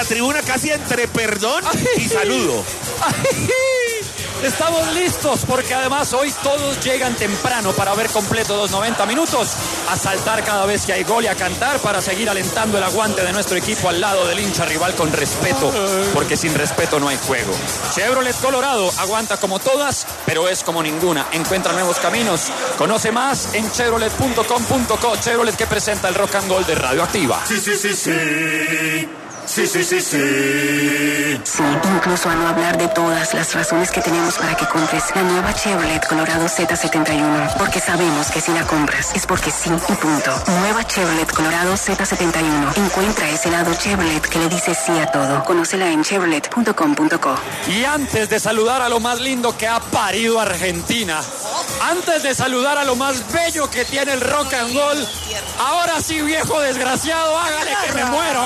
la tribuna casi entre perdón y saludo. Estamos listos porque además hoy todos llegan temprano para ver completo los 90 minutos, a saltar cada vez que hay gol y a cantar para seguir alentando el aguante de nuestro equipo al lado del hincha rival con respeto, porque sin respeto no hay juego. Chevrolet Colorado aguanta como todas, pero es como ninguna. Encuentra nuevos caminos. Conoce más en chevrolet.com.co. Chevrolet, que presenta el Rock and Roll de Radioactiva. Sí. Sí. Sí, incluso a no hablar de todas las razones que tenemos para que compres la nueva Chevrolet Colorado Z71. Porque sabemos que si la compras es porque sí y punto. Nueva Chevrolet Colorado Z71. Encuentra ese lado Chevrolet que le dice sí a todo. Conócela en chevrolet.com.co. Y antes de saludar a lo más lindo que ha parido Argentina, antes de saludar a lo más bello que tiene el rock and roll, ahora sí, viejo desgraciado, hágale que me muero.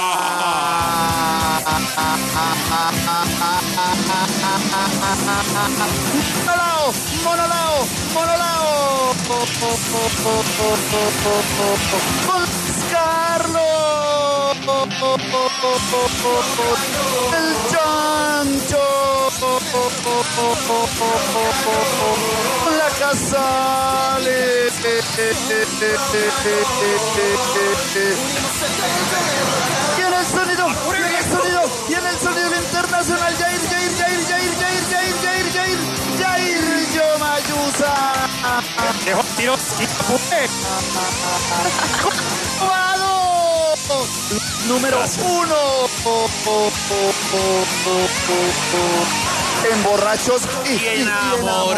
Monolao. Carlos. El chancho. La Casale. Viene el sonido. Viene el sonido internacional. Jair Yomayusa. Dejó tiro y fue. Número 1. En borrachos y enamorados.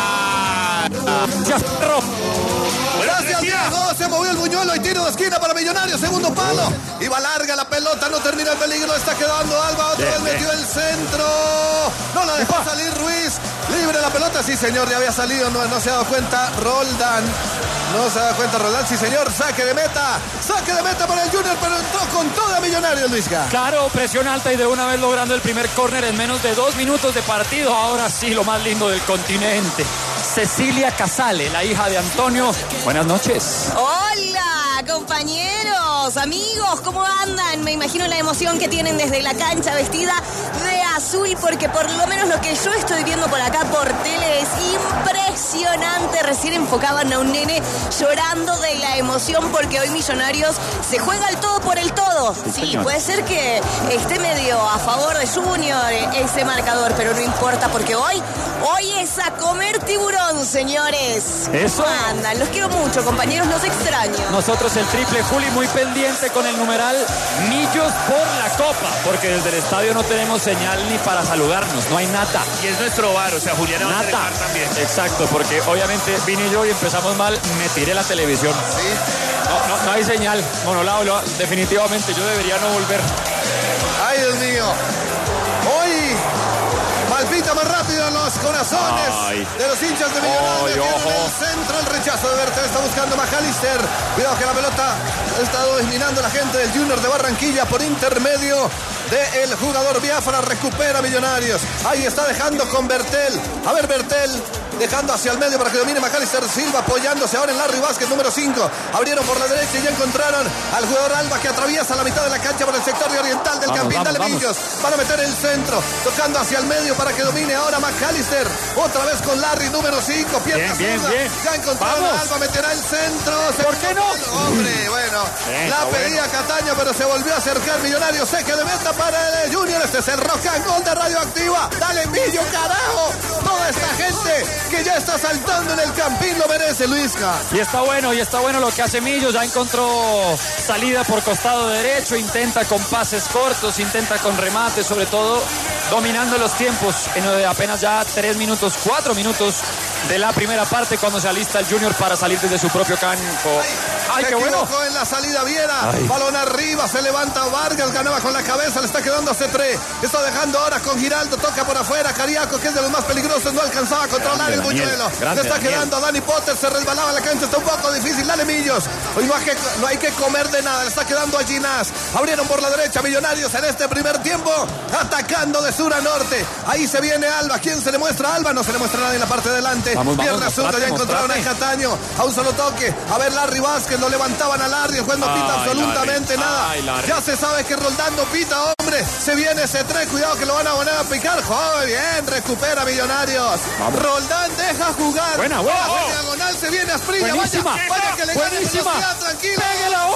Ya cerró. Gracias, viejo. Se movió el buñuelo y tiro de esquina para Millonarios. Segundo palo. Iba larga la pelota. No termina el peligro. Está quedando Alba. Otra vez metió el centro. No la dejó salir Ruiz. Libre la pelota. Sí, señor. Ya había salido. No se ha dado cuenta Roldán. No se da cuenta Roldán. Sí, señor. Saque de meta. Saque de meta para el Junior. Pero entró con toda Millonarios, Luisca. Claro, presión alta y de una vez logrando el primer córner en menos de 2 minutos de partido. Ahora sí, lo más lindo del continente. Cecilia Casale, la hija de Antonio. Buenas noches. Hola, compañeros, amigos, ¿cómo andan? Me imagino la emoción que tienen desde la cancha vestida de azul, porque por lo menos lo que yo estoy viendo por acá por tele es impresionante. Recién enfocaban a un nene llorando de la emoción porque hoy Millonarios se juega el todo por el todo. Sí, puede ser que esté medio a favor de Junior ese marcador, pero no importa porque hoy es a comer tiburón, señores. Eso. ¿Cómo andan? Los quiero mucho, compañeros, los extraño. Nosotros el triple Juli muy pendiente con el numeral Millos por la Copa, porque desde el estadio no tenemos señal ni para saludarnos, no hay nata. Y es nuestro bar, o sea, Juliana va a tener bar también. Exacto, porque obviamente vine yo y empezamos mal, me tiré la televisión. Sí. No hay señal, Monolao, definitivamente yo debería no volver. Ay, Dios mío. Hoy palpita más rápido en los corazones de los hinchas de Millonarios. Tiene el centro, el rechazo de Bertel. Está buscando McAllister. Cuidado que la pelota ha estado dominando la gente del Junior de Barranquilla por intermedio del jugador Biafra. Recupera Millonarios. Ahí está dejando con Bertel. A ver, Bertel dejando hacia el medio para que domine McAllister. Silva apoyándose ahora en Larry Vázquez, número 5. Abrieron por la derecha y ya encontraron al jugador Alba, que atraviesa la mitad de la cancha por el sector de oriental del Campín. Dale, Millos. Van a meter el centro, tocando hacia el medio para que domine ahora McAllister. Otra vez con Larry, número 5. Pierna zurda. Ya encontraron a Alba, meterá el centro. ¿Por qué no? Hombre, bueno. La pedía Cataño, pero se volvió a acercar Millonarios. Sé que le meta para el Junior. Este es el Rock and Roll de Radioactiva. Dale, Millo, carajo. Toda esta gente que ya está saltando en el Campín lo merece, Luisca. Y está bueno lo que hace Millo. Ya encontró salida por costado derecho, intenta con pases cortos, intenta con remates, sobre todo dominando los tiempos en apenas ya 4 minutos de la primera parte, cuando se alista el Junior para salir desde su propio campo. ¡Ay, qué bueno! En la salida Viera, balón arriba, se levanta Vargas, ganaba con la cabeza, le está quedando a C3, está dejando ahora con Giraldo, toca por afuera, Cariaco, que es de los más peligrosos, no alcanzaba a controlar el buñuelo, le está quedando a Dani Potter, se resbalaba en la cancha, está un poco difícil, dale Millos, hoy no hay que comer de nada, le está quedando a Ginás, abrieron por la derecha Millonarios en este primer tiempo, atacando de sur a norte, ahí se viene Alba, ¿quién se le muestra a Alba? No se le muestra a nadie en la parte de delante, pierna zurda, ya encontraron a Cataño, a un solo toque, a ver Larry Vázquez, lo levantaban a Larry, el juez no pita absolutamente nada. Ya se sabe que Roldán pita, hombre. Se viene ese 3, cuidado que lo van a poner a picar. Joder, bien, recupera Millonarios. Vamos. Roldán deja jugar. Buena. Diagonal se viene Asprilla. Vaya que le gane velocidad, tranquilo.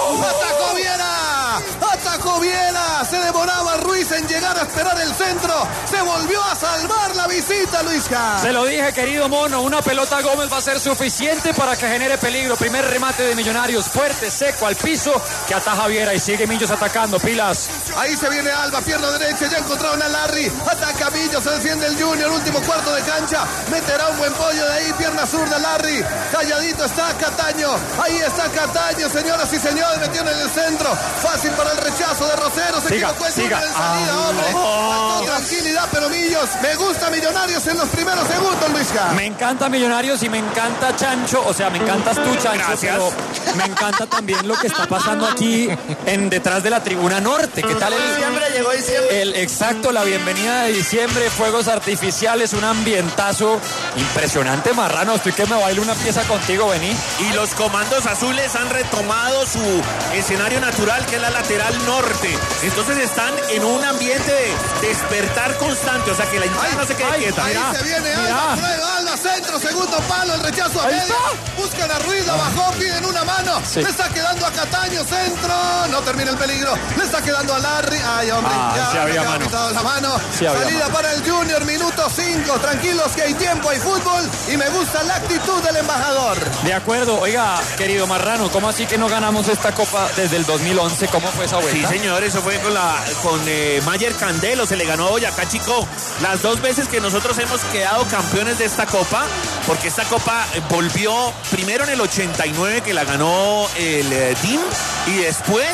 Atacó Viera. Se demoraba Ruiz en llegar a esperar el centro. Se volvió a salvar la visita, Luisca. Se lo dije, querido mono. Una pelota Gómez va a ser suficiente para que genere peligro. Primer remate de Millonarios. Fuerte, seco, al piso. Que ataja Viera y sigue Millos atacando. Pilas. Ahí se viene Alba, pierna derecha. Ya encontraron a Larry. Ataca Millos, se defiende el Junior. Último cuarto de cancha. Meterá un buen pollo de ahí. Pierna zurda Larry. Calladito está Cataño. Ahí está Cataño, señoras y señores. Metió en el centro. Fácil para el rechazo de Rosero. Se equivocó en salida, hombre. Faltó tranquilidad, pero Millos. Me gusta Millonarios en los primeros segundos, Luisca. Me encanta Millonarios y me encanta Chancho. O sea, me encantas tú, Chancho. Gracias. Pero me encanta también lo que está pasando aquí detrás de la tribuna norte. ¿Qué tal Llegó diciembre. Exacto, la bienvenida de diciembre, fuegos artificiales, un ambientazo impresionante, Marrano. Estoy que me bailo una pieza contigo, vení. Y los comandos azules han retomado su escenario natural, que es la lateral norte. Entonces están en un ambiente de despertar constante, o sea que la hinchada no se quede quieta. Ahí se viene Alba, prueba Alba, centro, segundo palo, el rechazo a medio. Buscan a Ruiz, la bajó, piden una mano. Sí. Le está quedando a Cataño, centro. No termina el peligro. Le está quedando a Larry. Ay, hombre, ya había mano. Quitado la mano. Salida para el Junior, minuto 5. Tranquilos que hay tiempo, hay fútbol. Y me gusta la actitud del embajador. De acuerdo. Oiga, querido Marrano, ¿cómo así que no ganamos esta copa desde el 2011? ¿Cómo fue esa vuelta? Sí, señor, eso fue con Mayer Candelo. Se le ganó a Boyacá Chico. Las 2 veces que nosotros hemos quedado campeones de esta copa, porque esta copa volvió primero en el 89, que la ganó el DIM, y después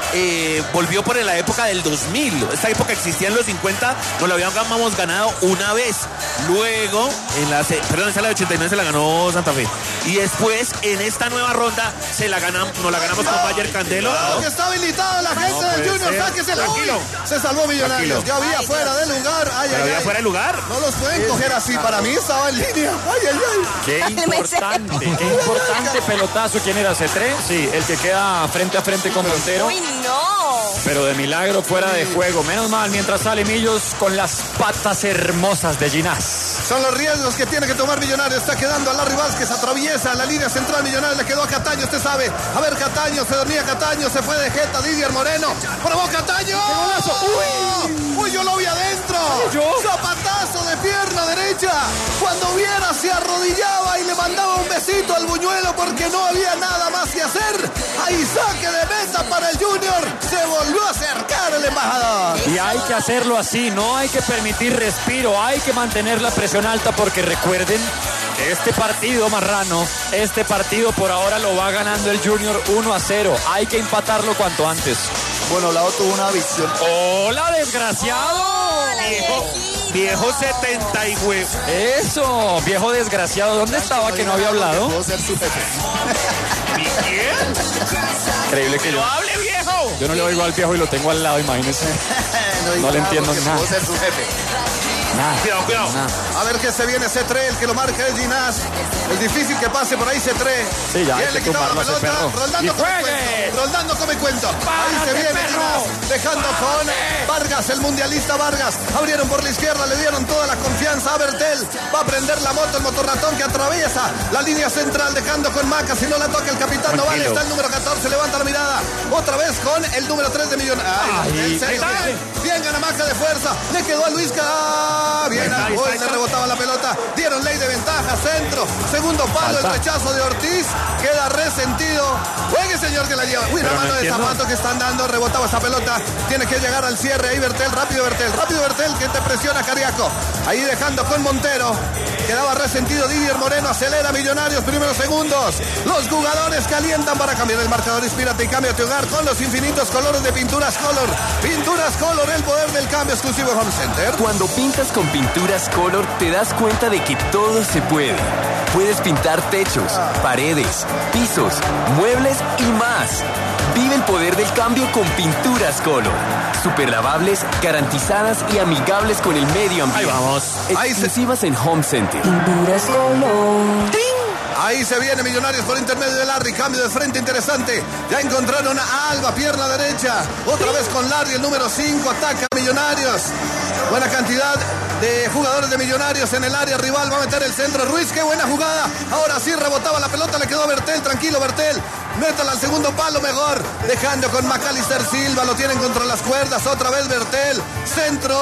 volvió por la época del 2000. Esta época existía en los 50, nos la habíamos ganado una vez. Luego, esa la de 89 se la ganó Santa Fe. Y después, en esta nueva ronda, nos la ganamos con Mayer Candelo. Claro que está habilitada la gente del Junior. Sáquese la tranquilo. Se salvó Millonarios. Ya había fuera de lugar. ¿Había fuera de lugar? No los pueden coger así. Para mí estaba en línea. Qué importante pelotazo. ¿Quién era? ¿C3? Sí, el que queda frente a frente con Montero. ¡Uy, no! Pero de milagro fuera de juego. Menos mal, mientras sale Millos con las patas hermosas de Ginás. Son los riesgos que tiene que tomar Millonarios. Está quedando a Larry Vázquez, atraviesa la línea central. Millonarios le quedó a Cataño, usted sabe. A ver, Cataño, se dormía Cataño, se fue de jeta Didier Moreno. ¡Probó Cataño! ¡Uy, yo lo vi adentro! Zapatazo de pierna derecha. Cuando Viera se arrodillaba y le mandaba un besito al buñuelo porque no había nada más que hacer. Ahí saque de meta para el Junior. Se volvió a acercar el embajador. Y hay que hacerlo así, no hay que permitir respiro, hay que mantener la presión alta porque recuerden que este partido, Marrano, este partido por ahora lo va ganando el Junior 1-0. Hay que empatarlo cuanto antes. Bueno, Lao tuvo una visión. ¡Hola, desgraciado! Viejo 70 y güey. Eso, viejo desgraciado. ¿Dónde estaba que no había hablado? Puedo ser su jefe. Increíble que yo hable, viejo. Yo no le oigo al viejo y lo tengo al lado, imagínese. No le entiendo nada. Puedo ser su jefe. Cuidado. A ver que se viene C3, el que lo marca es Ginás. Es difícil que pase por ahí C3. Sí, ya. Bien, le quitaba la pelota. Roldando come cuento. Ahí se viene Ginás. Dejando con Vargas, el mundialista Vargas. Abrieron por la izquierda, le dieron toda la confianza a Bertel. Va a prender la moto, el motorratón que atraviesa la línea central, dejando con Maca. Si no la toca el capitán Novales, está el número 14, levanta la mirada. Otra vez con el número 3 de Millonarios. Bien, gana Maca de fuerza. Le quedó a Luisca. Bien, hoy le rebotaba la pelota. Dieron ley de ventaja, centro. Segundo palo, el rechazo de Ortiz. Queda resentido. Juegue, señor, que la lleva. Uy, la mano de zapato que están dando. Rebotaba esa pelota. Tiene que llegar al cierre. Ahí Bertel, rápido Bertel, que te presiona Cariaco. Ahí dejando con Montero. Quedaba resentido Didier Moreno. Acelera Millonarios, primeros segundos. Los jugadores calientan para cambiar el marcador. Inspírate y cambia tu hogar con los infinitos colores de Pinturas Color. Pinturas Color, el poder del cambio exclusivo Home Center. Cuando pintas con Pinturas Color, te das cuenta de que todo se puede. Puedes pintar techos, paredes, pisos, muebles y más. Vive el poder del cambio con Pinturas Color. Superlavables, garantizadas y amigables con el medio ambiente. Ahí vamos. Exclusivas en Home Center. Pinturas Color. ¡Ting! Ahí se viene Millonarios por intermedio de Larry. Cambio de frente interesante. Ya encontraron a Alba, pierna derecha. Otra vez con Larry, el número 5. Ataca a Millonarios. Buena cantidad de jugadores de Millonarios en el área rival. Va a meter el centro Ruiz. Qué buena jugada. Ahora sí rebotaba la pelota. Le quedó a Bertel. Tranquilo, Bertel. Métala al segundo palo mejor. Dejando con Macalister Silva. Lo tienen contra las cuerdas. Otra vez Bertel. Centro.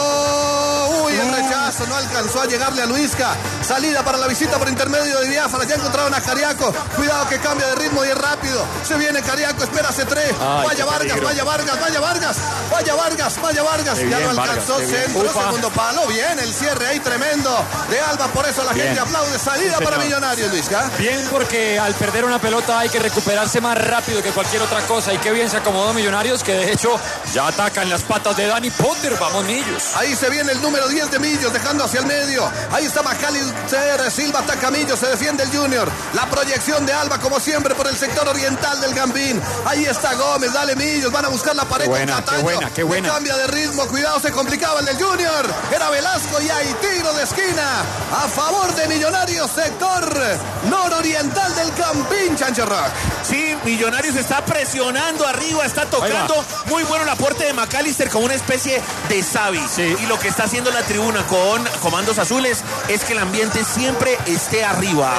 Uy, el rechazo. No alcanzó a llegarle a Luisca. Salida para la visita por intermedio de Biafra. Ya encontraron a Cariaco. Cuidado que cambia de ritmo y es rápido. Se viene Cariaco. Espera C3. Vaya Vargas, vaya Vargas, vaya Vargas. Vaya Vargas, vaya Vargas. Ya no alcanzó. Centro, segundo palo. Bien, el cierre ahí tremendo de Alba. Por eso la gente aplaude. Salida para Millonarios, Luisca. Bien, porque al perder una pelota hay que recuperarse más rápido que cualquier otra cosa. Y qué bien se acomodó Millonarios, que de hecho ya atacan las patas de Dani Potter. Vamos, Millos. Ahí se viene el número 10 de Millos, dejando hacia el medio. Ahí está Macalister Silva, ataca a Millos, se defiende el Junior. La proyección de Alba, como siempre, por el sector oriental del Gambín. Ahí está Gómez, dale Millos, van a buscar la pared con Cataño. Qué buena. Cambia de ritmo, cuidado, se complicaba el del Junior. Era Velasco y hay tiro de esquina a favor de Millonarios, sector nororiental del Gambín, Chancho Rock. Sí, Millonarios está presionando arriba, está tocando. Muy bueno el aporte de Macalister como una especie de Xavi. Sí. Y lo que está haciendo la tribuna con comandos azules es que el ambiente siempre esté arriba.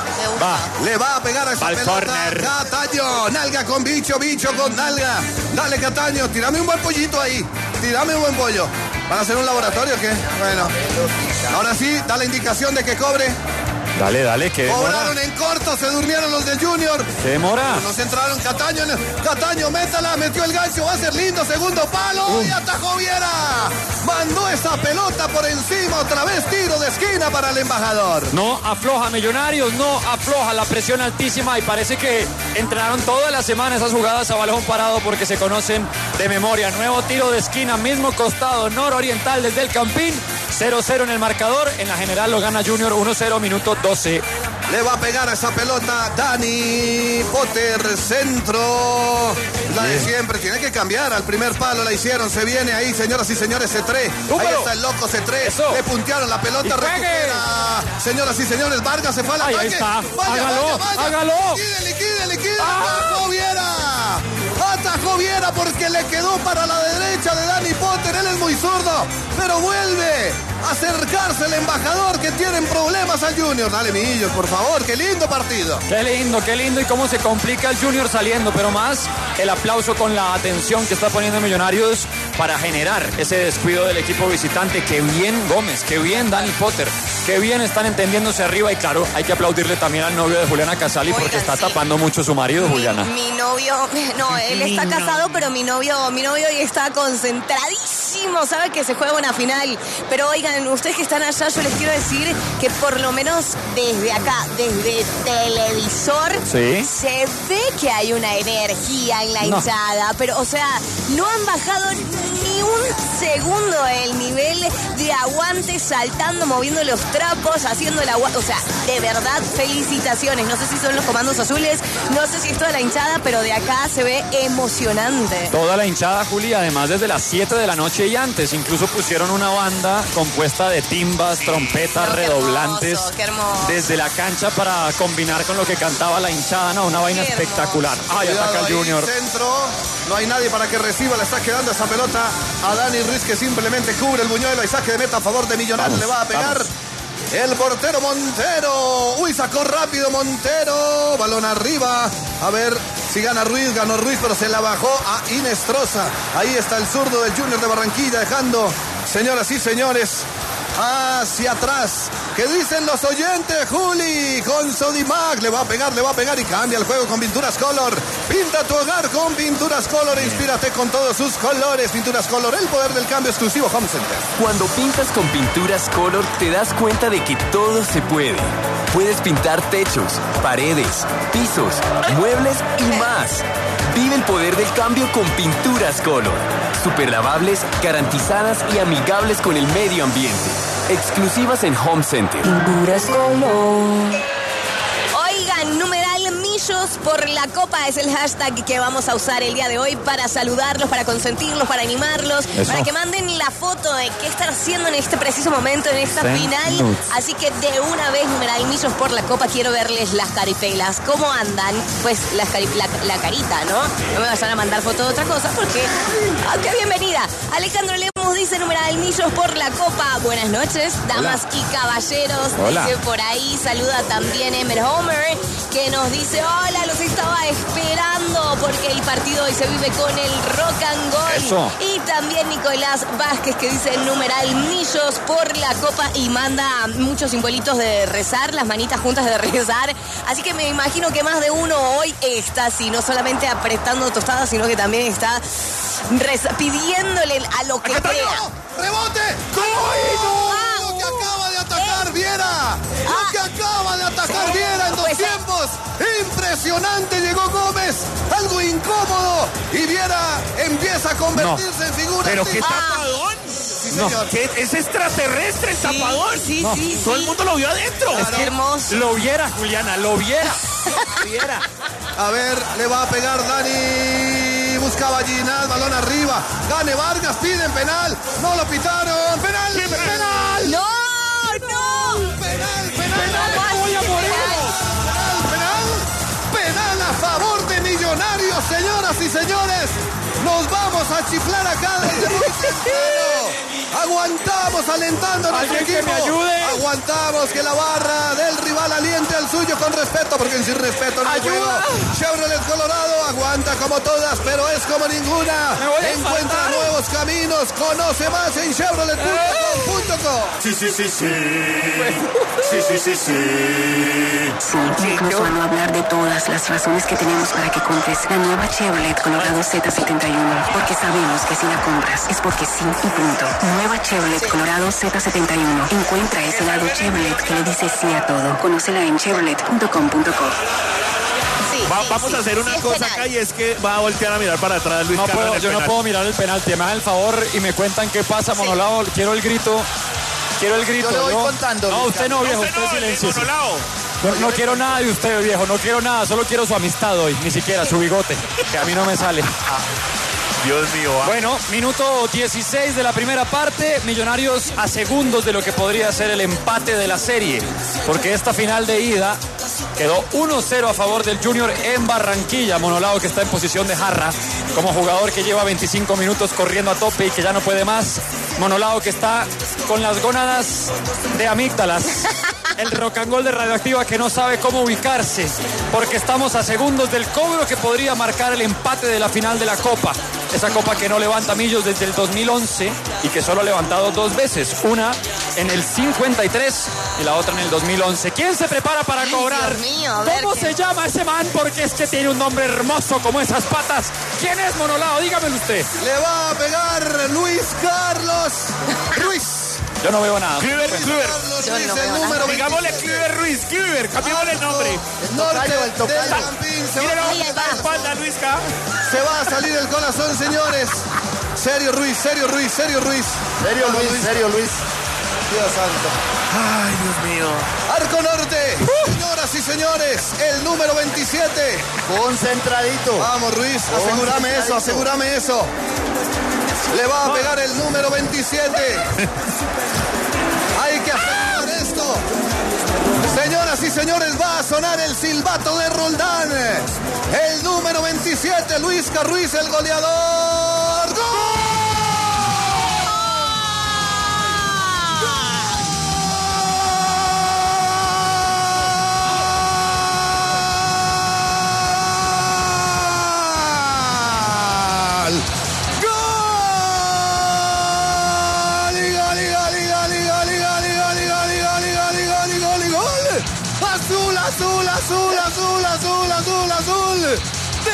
Le va a pegar a esa pelota. Cataño, nalga con bicho con nalga. Dale, Cataño, tírame un buen pollito ahí. Tírame un buen pollo. ¿Van a hacer un laboratorio o qué? Bueno. Ahora sí, da la indicación de que cobre. Dale, que cobraron en corto, se durmieron los del Junior. ¿Qué demora? Nos entraron Cataño, métala, metió el gancho, va a ser lindo, segundo palo y atajó Viera. Mandó esa pelota por encima, otra vez tiro de esquina para el embajador. No afloja Millonarios, no afloja, la presión altísima y parece que entrenaron toda la semana esas jugadas a balón parado porque se conocen de memoria. Nuevo tiro de esquina, mismo costado nororiental desde el Campín. 0-0 en el marcador, en la general lo gana Junior 1-0, minuto 12. Le va a pegar a esa pelota Dani Potter, centro. La de siempre, tiene que cambiar. Al primer palo la hicieron, se viene ahí, señoras y señores, C3. Ahí está el loco C3. Eso. Le puntearon la pelota, recupera. Señoras y señores, Vargas se fue al ataque. Ahí está. Vaya, hágalo. Liquide. Atajó Viera porque le quedó para la derecha de Dani Potter. Él es muy zurdo, pero vuelve a acercarse el embajador, que tienen problemas al Junior. Dale, Millos, por favor, qué lindo partido. Qué lindo y cómo se complica el Junior saliendo, pero más el aplauso con la atención que está poniendo Millonarios para generar ese descuido del equipo visitante. Qué bien Gómez, qué bien Dani Potter, qué bien están entendiéndose arriba. Y claro, hay que aplaudirle también al novio de Juliana Casali porque está tapando mucho su marido, Juliana. Mi novio, no, él está casado, pero mi novio hoy está concentradísimo, sabe que se juega una final. Pero oigan, ustedes que están allá, yo les quiero decir que por lo menos desde acá, desde televisor, ¿sí? Se ve que hay una energía en la hinchada, pero o sea, no han bajado ni un segundo el nivel de aguante, saltando, moviendo los trapos, haciendo el aguante. O sea, de verdad, felicitaciones. No sé si son los comandos azules, no sé si es toda la hinchada, pero de acá se ve emocionante. Toda la hinchada, Juli, además desde las 7 de la noche y antes. Incluso pusieron una banda compuesta de timbas, trompetas, redoblantes. Qué hermoso. Desde la cancha para combinar con lo que cantaba la hinchada. No, una vaina espectacular. Ay, ataca el Junior. Centro, no hay nadie para que reciba. Le está quedando esa pelota a Dani Ruiz, que simplemente cubre el buñuelo. Y saque de meta a favor de Millonarios. Le va a pegar el portero Montero. Uy, sacó rápido Montero. Balón arriba. A ver si gana Ruiz. Ganó Ruiz, pero se la bajó a Inestrosa. Ahí está el zurdo del Junior de Barranquilla, dejando, señoras y señores, hacia atrás. ¿Qué dicen los oyentes, Juli? Con Sodimac le va a pegar y cambia el juego con Pinturas Color. Pinta tu hogar con Pinturas Color e inspírate con todos sus colores. Pinturas Color, el poder del cambio, exclusivo Home Center. Cuando pintas con Pinturas Color te das cuenta de que todo se puede. Puedes pintar techos, paredes, pisos, muebles y más. Vive el poder del cambio con Pinturas Color. Superlavables, garantizadas y amigables con el medio ambiente. Exclusivas en Home Center. Pinturas Color. Oigan, numeral Millos Millos por la Copa es el hashtag que vamos a usar el día de hoy para saludarlos, para consentirlos, para animarlos, para que manden la foto de qué están haciendo en este preciso momento, en esta final. Así que de una vez, numeral Millos por la Copa, quiero verles las caripelas. ¿Cómo andan? Pues la carita, ¿no? No me vayan a mandar foto de otra cosa porque... ¡Qué bienvenida! Alejandro Lemus dice, numeral Millos por la Copa. Buenas noches, damas y caballeros. Hola. Dice por ahí, saluda también Emer Homer, que nos dice, hola, los estaba esperando porque el partido hoy se vive con el rock and roll. Eso. Y también Nicolás Vázquez, que dice numeral Millos por la Copa y manda muchos simbolitos de rezar, las manitas juntas de rezar. Así que me imagino que más de uno hoy está así, no solamente apretando tostadas, sino que también está pidiéndole a lo que crea. ¡Rebote! ¡Lo que acaba de atacar Viera! ¡Lo que acaba de atacar Viera en dos tiempos! ¡Impresionante! Llegó Gómez, algo incómodo, y Viera empieza a convertirse en figura. ¿Pero qué tapadón? Sí, señor. ¿Qué? Es extraterrestre el tapadón. Sí. Todo el mundo lo vio adentro. Es que hermoso. Lo viera, Juliana, lo viera. A ver, le va a pegar Dani. Buscaba Ginás, balón arriba. Gane Vargas, piden penal. No lo pitaron. ¡Penal! ¡Penal! ¡No! ¡Penal! voy a morir. ¡Penal a favor de Millonarios, señoras y señores! Nos vamos a chiflar acá desde muy temprano. Aguantamos alentando a nuestro ¿Alguien equipo. que me ayude? Aguantamos que la barra del rival aliente al suyo con respeto, porque sin respeto no hay juego. Chevrolet Colorado aguanta como todas, pero es como ninguna. Me voy a Encuentra infartar. nuevos caminos, conoce más en chevrolet.com.co. Sí. Sí, incluso a no hablar de todas las razones que tenemos para que compres la nueva Chevrolet Colorado Z71. Porque sabemos que si la compras es porque sí y punto. Nueva Chevrolet Colorado Z71. Encuentra ese lado Chevrolet que le dice sí a todo. Conócela en chevrolet.com.co. Vamos a hacer una cosa acá, y es que va a voltear a mirar para atrás Luis Carlos en el Yo no penal. puedo mirar el penalti. Me hagan el favor y me cuentan qué pasa, Monolao. Quiero el grito. Yo le voy contando. No, usted no, viejo. Usted silencio. No quiero nada de usted, viejo. No quiero nada. Solo quiero su amistad hoy. Ni siquiera su bigote. Que a mí no me sale. Dios mío. Bueno, minuto 16 de la primera parte. Millonarios a segundos de lo que podría ser el empate de la serie. Porque esta final de ida quedó 1-0 a favor del Junior en Barranquilla. Monolao, que está en posición de jarra como jugador que lleva 25 minutos corriendo a tope y que ya no puede más. Monolao, que está con las gónadas de amígdalas. El rock and roll de Radioactiva, que no sabe cómo ubicarse, porque estamos a segundos del cobro que podría marcar el empate de la final de la Copa. Esa Copa que no levanta Millos desde el 2011 y que solo ha levantado dos veces. Una en el 53 y la otra en el 2011. ¿Quién se prepara para cobrar? Dios mío, a ver ¿Cómo qué- se llama ese man? Porque es que tiene un nombre hermoso como esas patas. ¿Quién es, Monolao? Dígamelo usted. Le va a pegar Luis Carlos Ruiz. Yo no veo nada. Kluivert. Carlos Yo Ruiz, no el veo número nada. Digámosle Kluivert Ruiz. Kluivert, cambiémosle el nombre. norte el tocayo. del Campín. Míralo, Ahí va. la espalda, Luisca. Se va a salir el corazón, señores. Serio Ruiz. Serio Luis. Dios santo. Ay, Dios mío. Arco Norte. Señoras y señores, el número 27. Concentradito. Vamos, Ruiz, asegúrame eso. Le va a pegar el número 27. Hay que asegurar esto. Señoras y señores, va a sonar el silbato de Roldán. El número 27, Luis Carruiz, el goleador. Azul de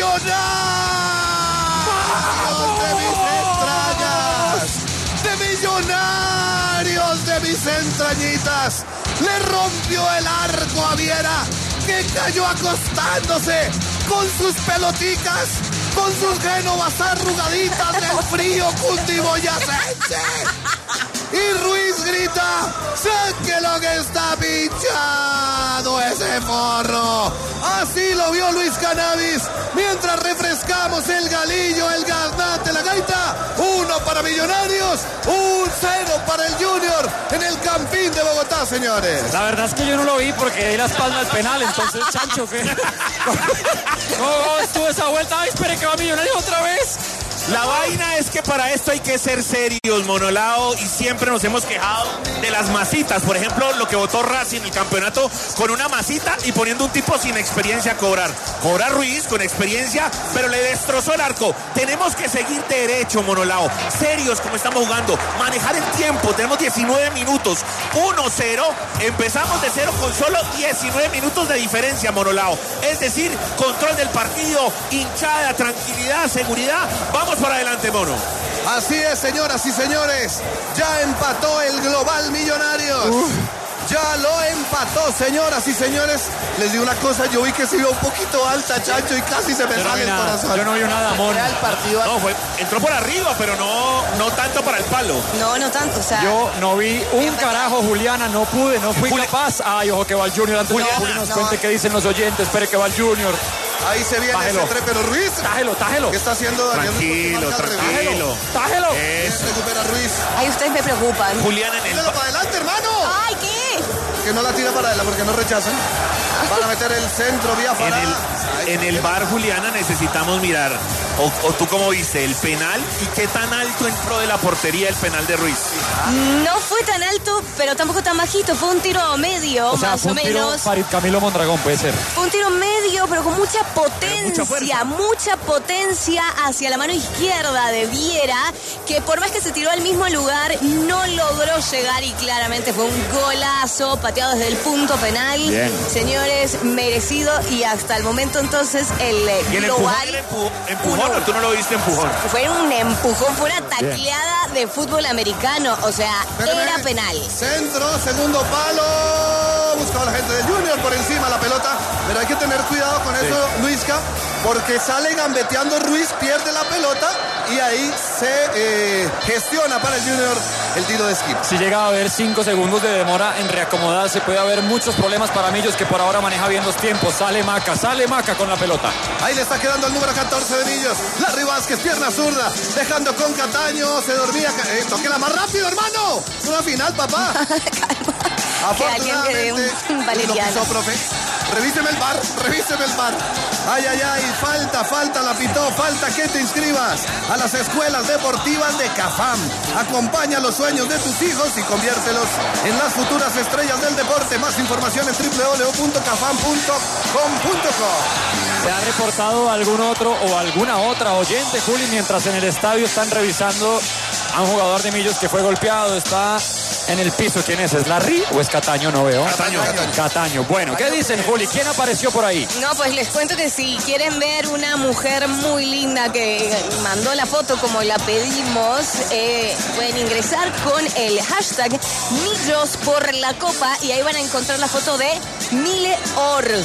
Millonarios de mis entrañas, de Millonarios de mis entrañitas. Le rompió el arco a Viera, que cayó acostándose con sus peloticas, con sus génovas arrugaditas del frío cundiboyacense. y Ruiz grita, ¡saque lo que está pinchado ese forro! Así lo vio Luis Cannabis mientras refrescamos el galillo, el gaznate, la gaita. 1 para Millonarios, 1-0 para el Junior en el Campín de Bogotá, señores. La verdad es que yo no lo vi porque di la espalda al penal, entonces, Chancho, ¿qué? ¿Cómo estuvo esa vuelta? Ay, espere que va Millonarios otra vez. La vaina es que para esto hay que ser serios, Monolao, y siempre nos hemos quejado de las masitas. Por ejemplo, lo que votó Racing en el campeonato con una masita y poniendo un tipo sin experiencia a cobrar. Cobra Ruiz con experiencia, pero le destrozó el arco. Tenemos que seguir derecho, Monolao. Serios como estamos jugando. Manejar el tiempo. Tenemos 19 minutos. 1-0. Empezamos de 0 con solo 19 minutos de diferencia, Monolao. Es decir, control del partido, hinchada, tranquilidad, seguridad. Vamos para adelante, Mono. Así es, señoras y señores. Ya empató el Global Millonarios. Ya lo empató, señoras y señores. Les digo una cosa, yo vi que se vio un poquito alta, Chancho, y casi se me sale el corazón. Yo no vi nada, Mono. El partido. No, entró por arriba, pero no tanto para el palo. No tanto, o sea. Yo no vi un carajo, Juliana, no fui capaz. Ay, ojo que va el Junior antes de que Juli nos cuente qué dicen los oyentes. Espere que va el Junior. Ahí se viene ese trépero Ruiz. Tájelo. ¿Qué está haciendo Daniel? Tranquilo. Tájelo. Recupera Ruiz. Ay, ustedes me preocupan. Juliana en el... Tíralo para adelante, hermano. Ay, ¿qué? Que no la tira para adelante porque no rechazan. Van a meter el centro vía Farah. En el bar, Juliana, necesitamos mirar, o tú como viste, el penal y qué tan alto entró de la portería el penal de Ruiz. No fue tan alto, pero tampoco tan bajito. Fue un tiro medio, O sea, más fue o un tiro menos. Farid Camilo Mondragón, puede ser. Fue un tiro medio, pero con mucha potencia, mucha potencia hacia la mano izquierda de Viera, que por más que se tiró al mismo lugar, no logró llegar y claramente fue un golazo pateado desde el punto penal. Bien. Señores, merecido y hasta el momento entonces el Y el global... empujón, ¿o tú no lo viste empujón? Fue un empujón, fue una tacleada de fútbol americano, o sea, era penal. Centro, segundo palo. Buscaba la gente del Junior por encima la pelota. Pero hay que tener cuidado con eso, Luisca, porque sale gambeteando Ruiz, pierde la pelota y ahí se gestiona para el Junior el tiro de esquina. Si llega a haber 5 segundos de demora en reacomodarse, puede haber muchos problemas para Millos, que por ahora maneja bien los tiempos. Sale Maca con la pelota. Ahí le está quedando el número 14 de Millos. Larry Vázquez, pierna zurda, dejando con Cataño. Se dormía. Toquela más rápido, hermano. Una final, papá. Afortunadamente, un valeriano. Lo pisó, profe. Revíseme el bar. Ay, falta, la pitó, falta que te inscribas a las escuelas deportivas de Cafam. Acompaña los sueños de tus hijos y conviértelos en las futuras estrellas del deporte. Más información en www.cafam.com.co. ¿Se ha reportado algún otro o alguna otra oyente, Juli, mientras en el estadio están revisando a un jugador de Millos que fue golpeado? Está en el piso. ¿Quién es? ¿Es Larry o es Cataño? No veo. Cataño. Bueno, ¿qué dicen, Juli? ¿Quién apareció por ahí? No, pues les cuento que si quieren ver una mujer muy linda que mandó la foto como la pedimos, pueden ingresar con el hashtag Millos por la Copa y ahí van a encontrar la foto de Mile Ors.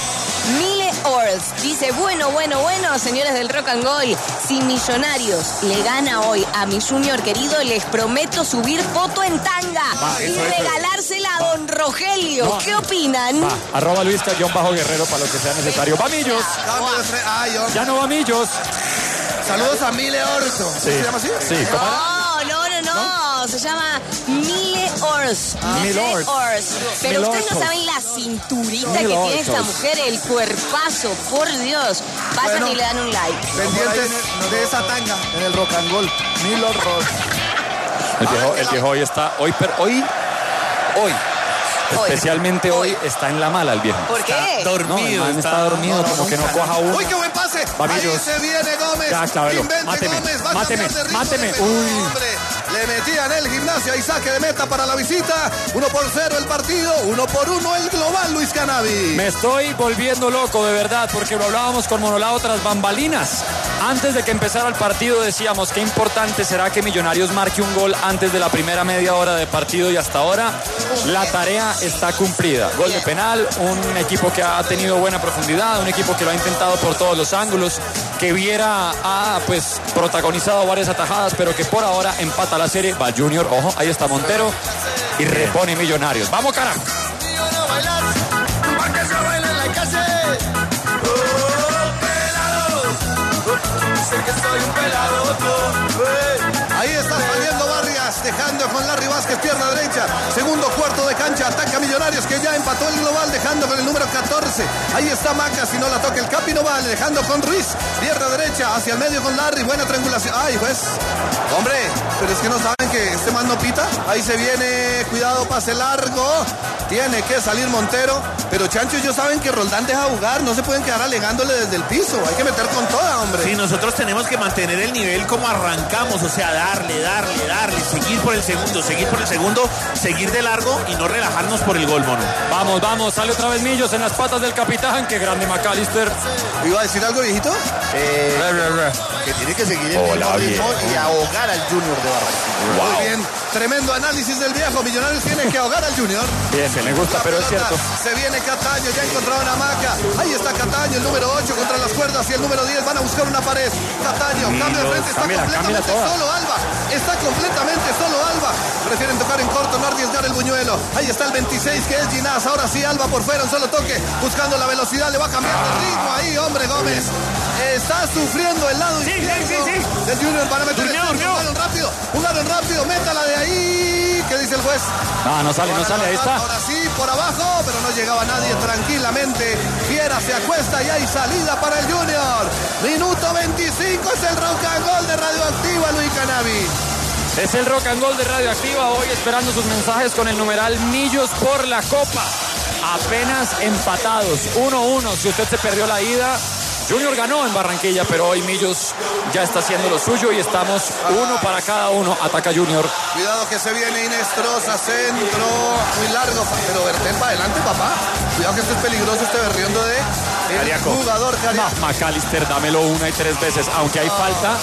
Dice, bueno, señores del Rock and Gold, si Millonarios le gana hoy a mi Junior querido, les prometo subir foto en tanga y regalársela a don Rogelio. ¿Qué opinan? @ Luisca_Guerrero para lo que sea necesario. ¡Va Millos! Ya no va Millos. Saludos a Mile Orso. ¿Se llama así? Sí, ¿cómo era? No, se llama Mile Ors. Pero ustedes no saben la cinturita que tiene esta mujer, el cuerpazo, por Dios. Vayan y le dan un like. Pendientes de esa tanga en el Rock and Roll. Mile Ors. El viejo hoy está, hoy, especialmente hoy está en la mala el viejo. ¿Por qué? Está dormido. No, está dormido, como que no coja uno. ¡Uy, qué buen pase! Ahí se viene Gómez. Ya, clavelo. Máteme. Uy. Le metían el Gimnasia y saque de meta para la visita. 1-0 el partido, 1-1 el global, Luis Cannabis. Me estoy volviendo loco, de verdad, porque lo hablábamos con Monolao tras bambalinas. Antes de que empezara el partido decíamos qué importante será que Millonarios marque un gol antes de la primera media hora de partido, y hasta ahora la tarea está cumplida. Gol de penal, un equipo que ha tenido buena profundidad, un equipo que lo ha intentado por todos los ángulos. que Viera ha pues protagonizado varias atajadas, pero que por ahora empata la serie. Va Junior, ojo, ahí está Montero y repone Millonarios. ¡Vamos, carajo! Ahí está saliendo Vargas, dejando con Larry Vázquez, pierna derecha. Segundo cuarto de cancha, ataca Millonarios, que ya empató el global, dejando con el número 14. Ahí está Maca, si no la toca el Capi no vale, dejando con Ruiz, pierna derecha, hacia el medio con Larry, buena triangulación. Ay, pues, hombre, pero es que no saben que este man no pita. Ahí se viene, cuidado, pase largo. Tiene que salir Montero, pero Chancho, ellos saben que Roldán deja jugar, no se pueden quedar alegándole desde el piso, hay que meter con toda, hombre. Sí, nosotros tenemos que mantener el nivel como arrancamos, o sea, darle, seguir por el segundo, seguir de largo y no relajarnos por el gol, mono. Vamos, sale otra vez Millos en las patas del capitán, qué grande McAllister. ¿Iba a decir algo, viejito? Que tiene que seguir el mismo ritmo y ahogar al Junior de Barranquilla. Wow. Muy bien, tremendo análisis del viejo. Millonarios tiene que ahogar al Junior. Bien, me gusta, pero es cierto. Se viene Cataño, ya encontraron a Maca. Ahí está Cataño, el número 8 contra las cuerdas y el número 10 van a buscar una pared. Cataño, cambio de frente, está completamente solo Alba. Está completamente solo Alba. Prefieren tocar en corto, no arriesgar el buñuelo. Ahí está el 26 que es Ginás. Ahora sí, Alba por fuera, un solo toque. Buscando la velocidad, le va a cambiar el ritmo. Ahí, hombre, Gómez. Está sufriendo el lado izquierdo del Junior. Van a meter jugaron rápido, métala de ahí. ¿Qué dice el juez? No sale, ahí está. Ahora sí, por abajo, pero no llegaba nadie tranquilamente. Fiera se acuesta y hay salida para el Junior. Minuto 25, es el rock and roll de Radioactiva, Luis Canavi. Es el rock and roll de Radioactiva, hoy esperando sus mensajes con el numeral Millos por la Copa. Apenas empatados, 1-1. Si usted se perdió la ida, Junior ganó en Barranquilla, pero hoy Millos ya está haciendo lo suyo y estamos uno para cada uno. Ataca Junior. Cuidado que se viene Inestrosa, centro, muy largo, pero Bertel para adelante, papá. Cuidado que esto es peligroso, este berriondo de el jugador Cariaco. McAllister, dámelo 1 y 3 veces, aunque hay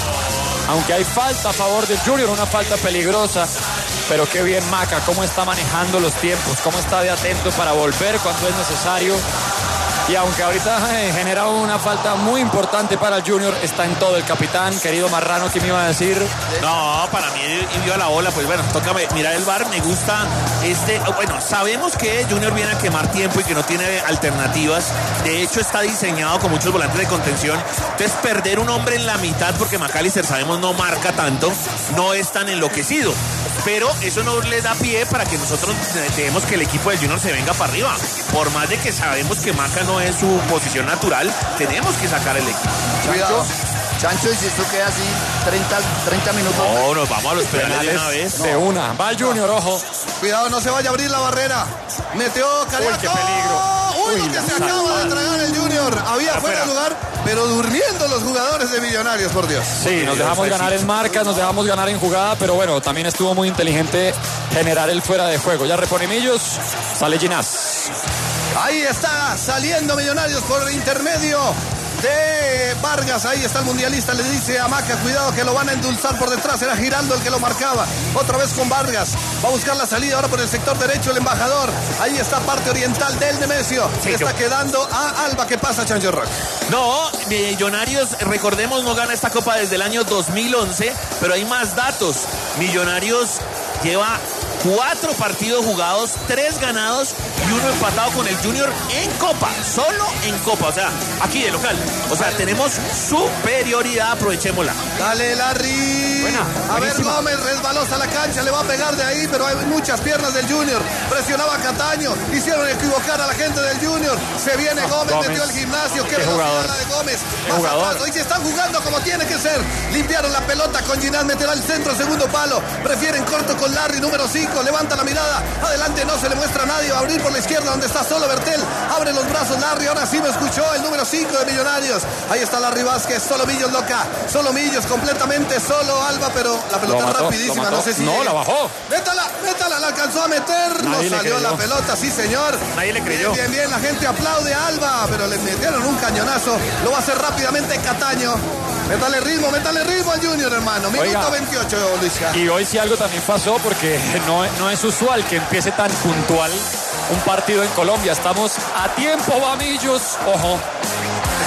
falta a favor del Junior, una falta peligrosa. Pero qué bien Maca, cómo está manejando los tiempos, cómo está de atento para volver cuando es necesario. Y aunque ahorita genera una falta muy importante para el Junior, está en todo el capitán. Querido Marrano, ¿qué me iba a decir? No, para mí envió a la bola, pues bueno, toca mirar el VAR, me gusta bueno, sabemos que Junior viene a quemar tiempo y que no tiene alternativas. De hecho, está diseñado con muchos volantes de contención. Entonces, perder un hombre en la mitad, porque McAllister, sabemos, no marca tanto, no es tan enloquecido. Pero eso no le da pie para que nosotros dejemos que el equipo del Junior se venga para arriba. Por más de que sabemos que Maca no es su posición natural, tenemos que sacar el equipo. Cuidado. Chancho, y si esto queda así 30 minutos. No, nos vamos a los penales de una vez. De una. Va el Junior, ojo. Cuidado, no se vaya a abrir la barrera. Metió Cariaco. Uy, qué peligro. Uy, lo que se acaba de tragar el Junior. Había fuera de lugar, pero durmiendo los jugadores de Millonarios, por Dios. Sí, nos dejamos ganar en marcas, nos dejamos ganar en jugada, pero bueno, también estuvo muy inteligente generar el fuera de juego. Ya repone Millos, sale Ginás. Ahí está, saliendo Millonarios por el intermedio de Vargas. Ahí está el mundialista, le dice a Maca, cuidado que lo van a endulzar por detrás. Era Giraldo el que lo marcaba. Otra vez con Vargas. Va a buscar la salida ahora por el sector derecho el embajador. Ahí está parte oriental del Nemesio. Sí, está quedando a Alba. ¿Qué pasa, Chancho Rock? No, Millonarios, recordemos, no gana esta copa desde el año 2011, pero hay más datos. Millonarios lleva 4 partidos jugados, 3 ganados y 1 empatado con el Junior en Copa, solo en Copa, o sea, aquí de local. O sea, tenemos superioridad, aprovechémosla. Dale, Larry. Buena, a ver, Gómez resbalosa la cancha, le va a pegar de ahí, pero hay muchas piernas del Junior. Presionaba a Cataño, hicieron equivocar a la gente del Junior. Se viene Gómez, metió el gimnasio. Qué jugador. La de Gómez. Más atrás, hoy se están jugando como tiene que ser. Limpiaron la pelota con Ginás, meterá al centro, segundo palo. Prefieren corto con Larry, número 5. Levanta la mirada. Adelante no se le muestra a nadie. Va a abrir por la izquierda donde está solo Bertel. Abre los brazos Larry. Ahora sí me escuchó el número 5 de Millonarios. Ahí está Larry Vázquez. Solo Millos loca. Solo Millos completamente solo Alba, pero la pelota es rapidísima. No sé si. No, la bajó. Métala, la alcanzó a meter. No salió la pelota, sí señor. Nadie le creyó. Bien, la gente aplaude a Alba, pero le metieron un cañonazo. Lo va a hacer rápidamente Cataño. Métale ritmo al Junior, hermano. Minuto 28, Luis. Y hoy sí algo también pasó porque no es usual que empiece tan puntual un partido en Colombia. Estamos a tiempo, Millos. Ojo.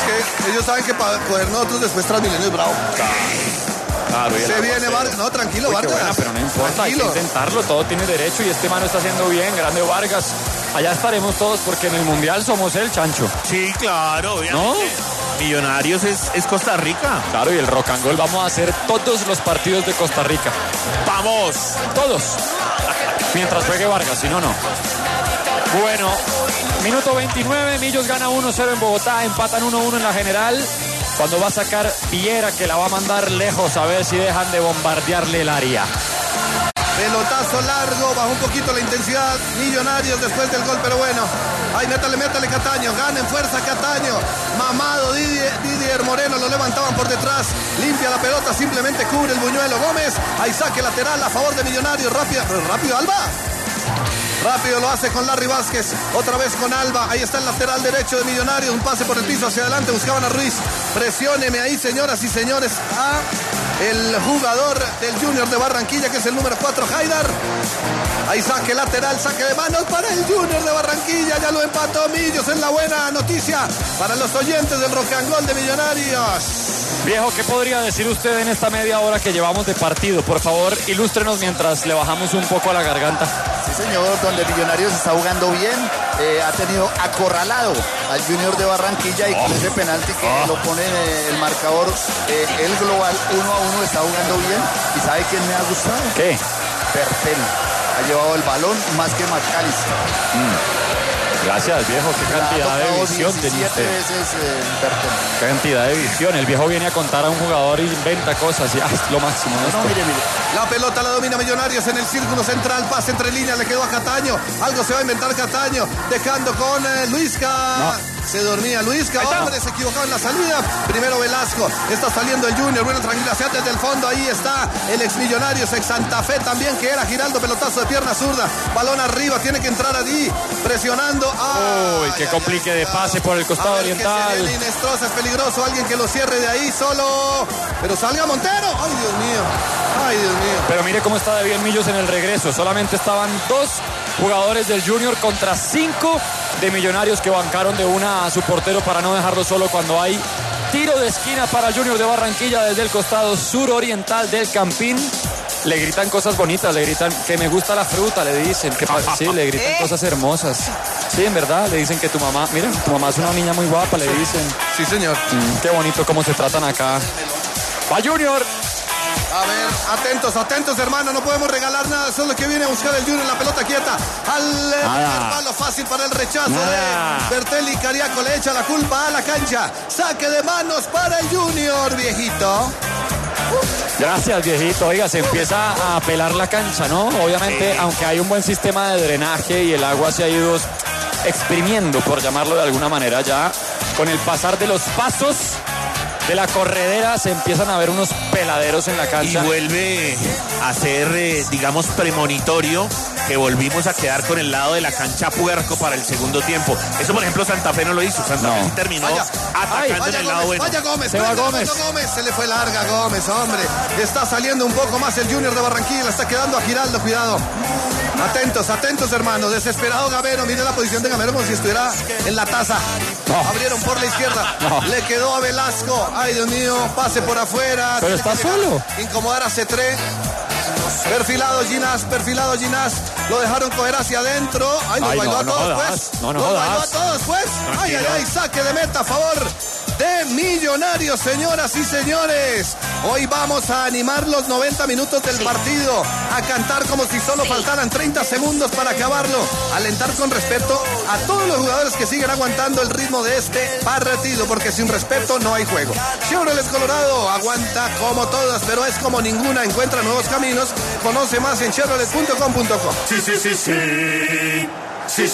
que ellos saben que para coger nosotros después Transmilenio es bravo. Claro, Se viene Vargas. No, tranquilo, Uy, qué Vargas. buena, pero no importa, hay que Tranquilo. intentarlo, todo tiene derecho y este mano está haciendo bien, grande Vargas. Allá estaremos todos porque en el Mundial somos el chancho. Sí, claro, obviamente. Millonarios es Costa Rica. Claro, y el Rock and Roll vamos a hacer todos los partidos de Costa Rica. ¡Vamos! Todos. Mientras juegue Vargas, si no, no. Bueno, minuto 29, Millos gana 1-0 en Bogotá, empatan 1-1 en la general. Cuando va a sacar Viera, que la va a mandar lejos, a ver si dejan de bombardearle el área. Pelotazo largo, bajó un poquito la intensidad. Millonarios después del gol, pero bueno. Ay, métale Cataño, gana en fuerza Cataño. Mamado Didier Moreno, lo levantaban por detrás. Limpia la pelota, simplemente cubre el buñuelo Gómez. Hay saque lateral a favor de Millonarios. Rápido Alba. Rápido lo hace con Larry Vázquez. Otra vez con Alba. Ahí está el lateral derecho de Millonarios. Un pase por el piso hacia adelante. Buscaban a Ruiz. Presióneme ahí, señoras y señores, a el jugador del Junior de Barranquilla, que es el número 4, Haidar. Ahí saque lateral, saque de manos para el Junior de Barranquilla. Ya lo empató Millos. Es la buena noticia para los oyentes del Rock and Roll de Millonarios. Viejo, ¿qué podría decir usted en esta media hora que llevamos de partido? Por favor, ilústrenos mientras le bajamos un poco a la garganta. Sí, señor, donde Millonarios está jugando bien, ha tenido acorralado al Junior de Barranquilla y con ese penalti que lo pone el marcador, el global 1-1 está jugando bien. ¿Y sabe quién me ha gustado? ¿Qué? Pertel. Ha llevado el balón más que McAllister. Gracias, viejo. Qué cantidad de visión tiene usted. Qué cantidad de visión. El viejo viene a contar a un jugador y inventa cosas y es lo máximo. No, mire. La pelota la domina Millonarios en el círculo central. Pase entre líneas, le quedó a Cataño. Algo se va a inventar Cataño. Dejando con Luisca. No. Se dormía Luisca. Hombre, se equivocó en la salida. Primero Velasco. Está saliendo el Junior. Buena tranquilidad desde el fondo. Ahí está el ex Millonarios, ex Santa Fe también, que era Giraldo. Pelotazo de pierna zurda. Balón arriba. Tiene que entrar allí. Presionando. Uy, qué complique de pase por el costado oriental. Inestrosa, es peligroso. Alguien que lo cierre de ahí solo. Pero salga Montero. Ay, Dios mío. Ay, Dios mío. Pero mire cómo está de bien Millos en el regreso. Solamente estaban 2 jugadores del Junior contra 5 de Millonarios que bancaron de una a su portero para no dejarlo solo cuando hay tiro de esquina para el Junior de Barranquilla desde el costado suroriental del Campín. Le gritan cosas bonitas, le gritan que me gusta la fruta, le dicen que sí, le gritan cosas hermosas. Sí, en verdad, le dicen que tu mamá, mira, tu mamá es una niña muy guapa, le dicen. Sí, señor. Qué bonito cómo se tratan acá. ¡Va Junior! A ver, atentos, hermano. No podemos regalar nada. Eso es lo que viene a buscar el Junior. La pelota quieta. Al palo fácil para el rechazo de Bertelli. Cariaco le echa la culpa a la cancha. Saque de manos para el Junior, viejito. Gracias, viejito. Oiga, se empieza a pelar la cancha, ¿no? Obviamente, aunque hay un buen sistema de drenaje y el agua se ha ido exprimiendo, por llamarlo de alguna manera, ya con el pasar de los pasos de la corredera se empiezan a ver unos peladeros en la cancha. Y vuelve a ser, digamos, premonitorio que volvimos a quedar con el lado de la cancha puerco para el segundo tiempo. Eso, por ejemplo, Santa Fe no lo hizo. Santa Fe terminó atacando en el lado bueno. Vaya Gómez, se va Gómez. Se le fue larga Gómez, hombre. Está saliendo un poco más el Junior de Barranquilla. Le está quedando a Giraldo, cuidado. Atentos, hermano. Desesperado Gamero. Mire la posición de Gamero como si estuviera en la taza. No. Abrieron por la izquierda. No. Le quedó a Velasco. Ay, Dios mío. Pase por afuera. Pero está solo. Incomodar a Cetré. Perfilado Ginás. Lo dejaron coger hacia adentro. Ay, los bailó a todos, pues. No bailó a todos, pues. Ay, saque de meta a favor de Millonarios, señoras y señores. Hoy vamos a animar los 90 minutos del partido, a cantar como si solo faltaran 30 segundos para acabarlo, alentar con respeto a todos los jugadores que siguen aguantando el ritmo de este partido, porque sin respeto no hay juego. Chevrolet Colorado aguanta como todas, pero es como ninguna. Encuentra nuevos caminos. Conoce más en chevrolet.com.co. Sí,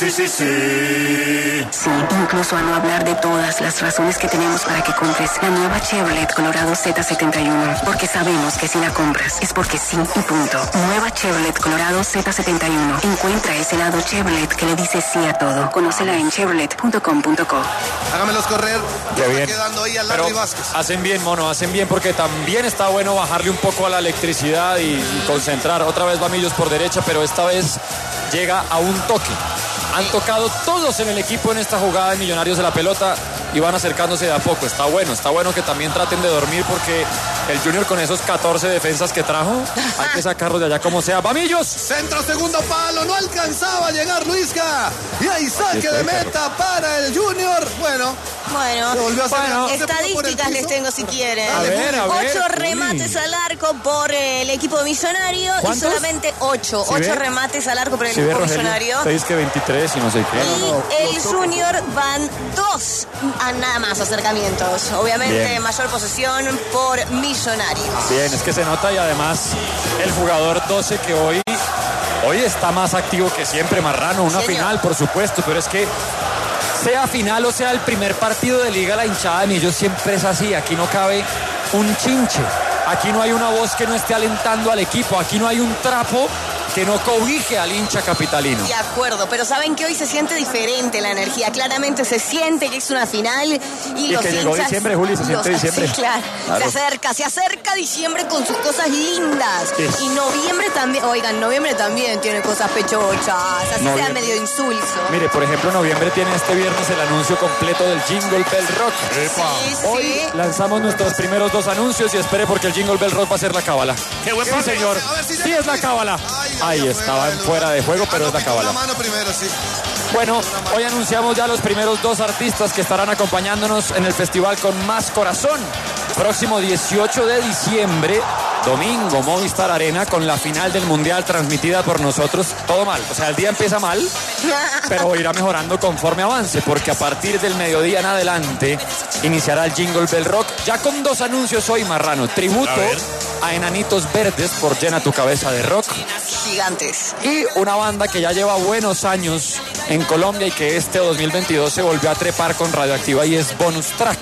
incluso a no hablar de todas las razones que tenemos para que compres la nueva Chevrolet Colorado Z71. Porque sabemos que si la compras es porque sí y punto. Nueva Chevrolet Colorado Z71. Encuentra ese lado Chevrolet que le dice sí a todo. Conócela en chevrolet.com.co. Hágamelos correr. Qué bien. Quedando ahí al Pero Larry Vázquez. hacen bien, mono, hacen bien porque también está bueno bajarle un poco a la electricidad y concentrar. Otra vez va Millos por derecha, pero esta vez llega a un toque. Han tocado todos en el equipo en esta jugada de Millonarios de la pelota. y van acercándose de a poco. Está bueno que también traten de dormir porque el Junior con esos 14 defensas que trajo, hay que sacarlos de allá como sea. ¡Vamillos! Centro, segundo palo, no alcanzaba a llegar Luisca. Y ahí saque de meta para el Junior. Bueno, se volvió a hacer estadísticas les tengo si quieren. A ver, 8 remates al arco por el equipo millonario. ¿Cuántos? Y solamente 8 remates al arco por el equipo millonario. 6 que 23 y no sé qué. Y el Junior van 2 a nada más acercamientos. Obviamente Bien. mayor posesión por Millonarios. Bien, es que se nota y además el jugador 12 que hoy está más activo que siempre, Marrano. Una Señor. final, por supuesto, pero es que sea final o sea el primer partido de Liga, la hinchada de Millos siempre es así. Aquí no cabe un chinche. Aquí no hay una voz que no esté alentando al equipo. Aquí no hay un trapo que no cobije al hincha capitalino. De acuerdo, pero saben que hoy se siente diferente la energía. Claramente se siente que es una final y los que llegó hinchas, diciembre, Juli, se siente diciembre. Sí, claro. Se acerca diciembre con sus cosas lindas. Sí. Y noviembre también tiene cosas pechochas, así sea medio insulso. Mire, por ejemplo, noviembre tiene este viernes el anuncio completo del Jingle Bell Rock. Sí, Hoy sí. lanzamos nuestros primeros 2 anuncios y espere porque el Jingle Bell Rock va a ser la cábala. ¡Qué buen Sí, pase! señor. A ver si Sí llega es la Luis. cábala. Ay, Ahí estaba en fuera de juego, pero es la picó cábala. la mano primero, sí. Bueno, hoy anunciamos ya los primeros 2 artistas que estarán acompañándonos en el festival con más corazón. Próximo 18 de diciembre, domingo, Movistar Arena, con la final del Mundial transmitida por nosotros. Todo mal, o sea, el día empieza mal, pero irá mejorando conforme avance, porque a partir del mediodía en adelante iniciará el Jingle Bell Rock, ya con 2 anuncios hoy, Marrano. Tributo a Enanitos Verdes por Llena tu Cabeza de Rock. Gigantes. Y una banda que ya lleva buenos años en Colombia y que este 2022 se volvió a trepar con Radioactiva y es Bonus Track.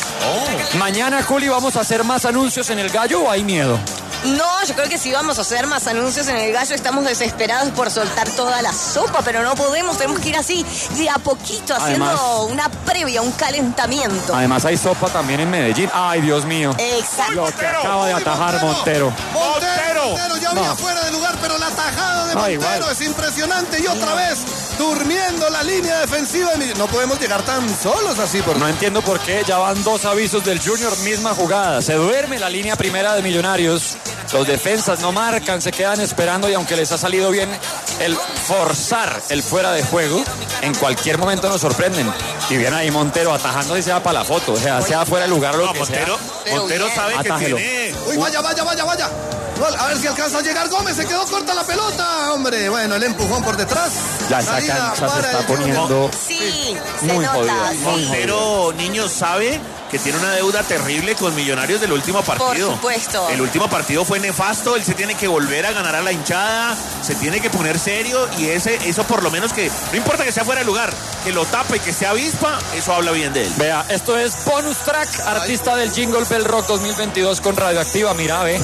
Mañana, Juli, ¿vamos a hacer más anuncios en El Gallo o hay miedo? No, yo creo que si vamos a hacer más anuncios en el Gallo, estamos desesperados por soltar toda la sopa, pero no podemos, tenemos que ir así de a poquito, haciendo Además- una previa, un calentamiento. Además hay sopa también en Medellín. Ay, Dios mío. Exacto. Lo que acaba de atajar Montero. Montero ya había No. fuera de lugar, pero la tajada de Montero igual. es impresionante y otra vez durmiendo la línea defensiva. No podemos llegar tan solos así, por No entiendo por qué, ya van 2 avisos del Junior, misma jugada. Se duerme la línea primera de Millonarios. Los defensas no marcan, se quedan esperando y aunque les ha salido bien el forzar el fuera de juego, en cualquier momento nos sorprenden. Y viene ahí Montero atajando y se va para la foto, o sea, sea fuera de lugar lo No, que Montero bien. sabe que Atájelo. tiene... Uy, vaya. Gol, a ver si alcanza a llegar Gómez, se quedó corta la pelota, hombre. Bueno, el empujón por detrás. Ya esa Salida cancha se para está el Junior. poniendo Sí, se muy nota. jodida, sí. muy Montero, niños, sabe que tiene una deuda terrible con Millonarios del último partido. Por supuesto. El último partido fue nefasto, él se tiene que volver a ganar a la hinchada, se tiene que poner serio y eso por lo menos que, no importa que sea fuera de lugar, que lo tape, que sea avispa, eso habla bien de él. Vea, esto es Bonus Track, artista del Jingle Bell Rock 2022 con Radioactiva. Mira, ve.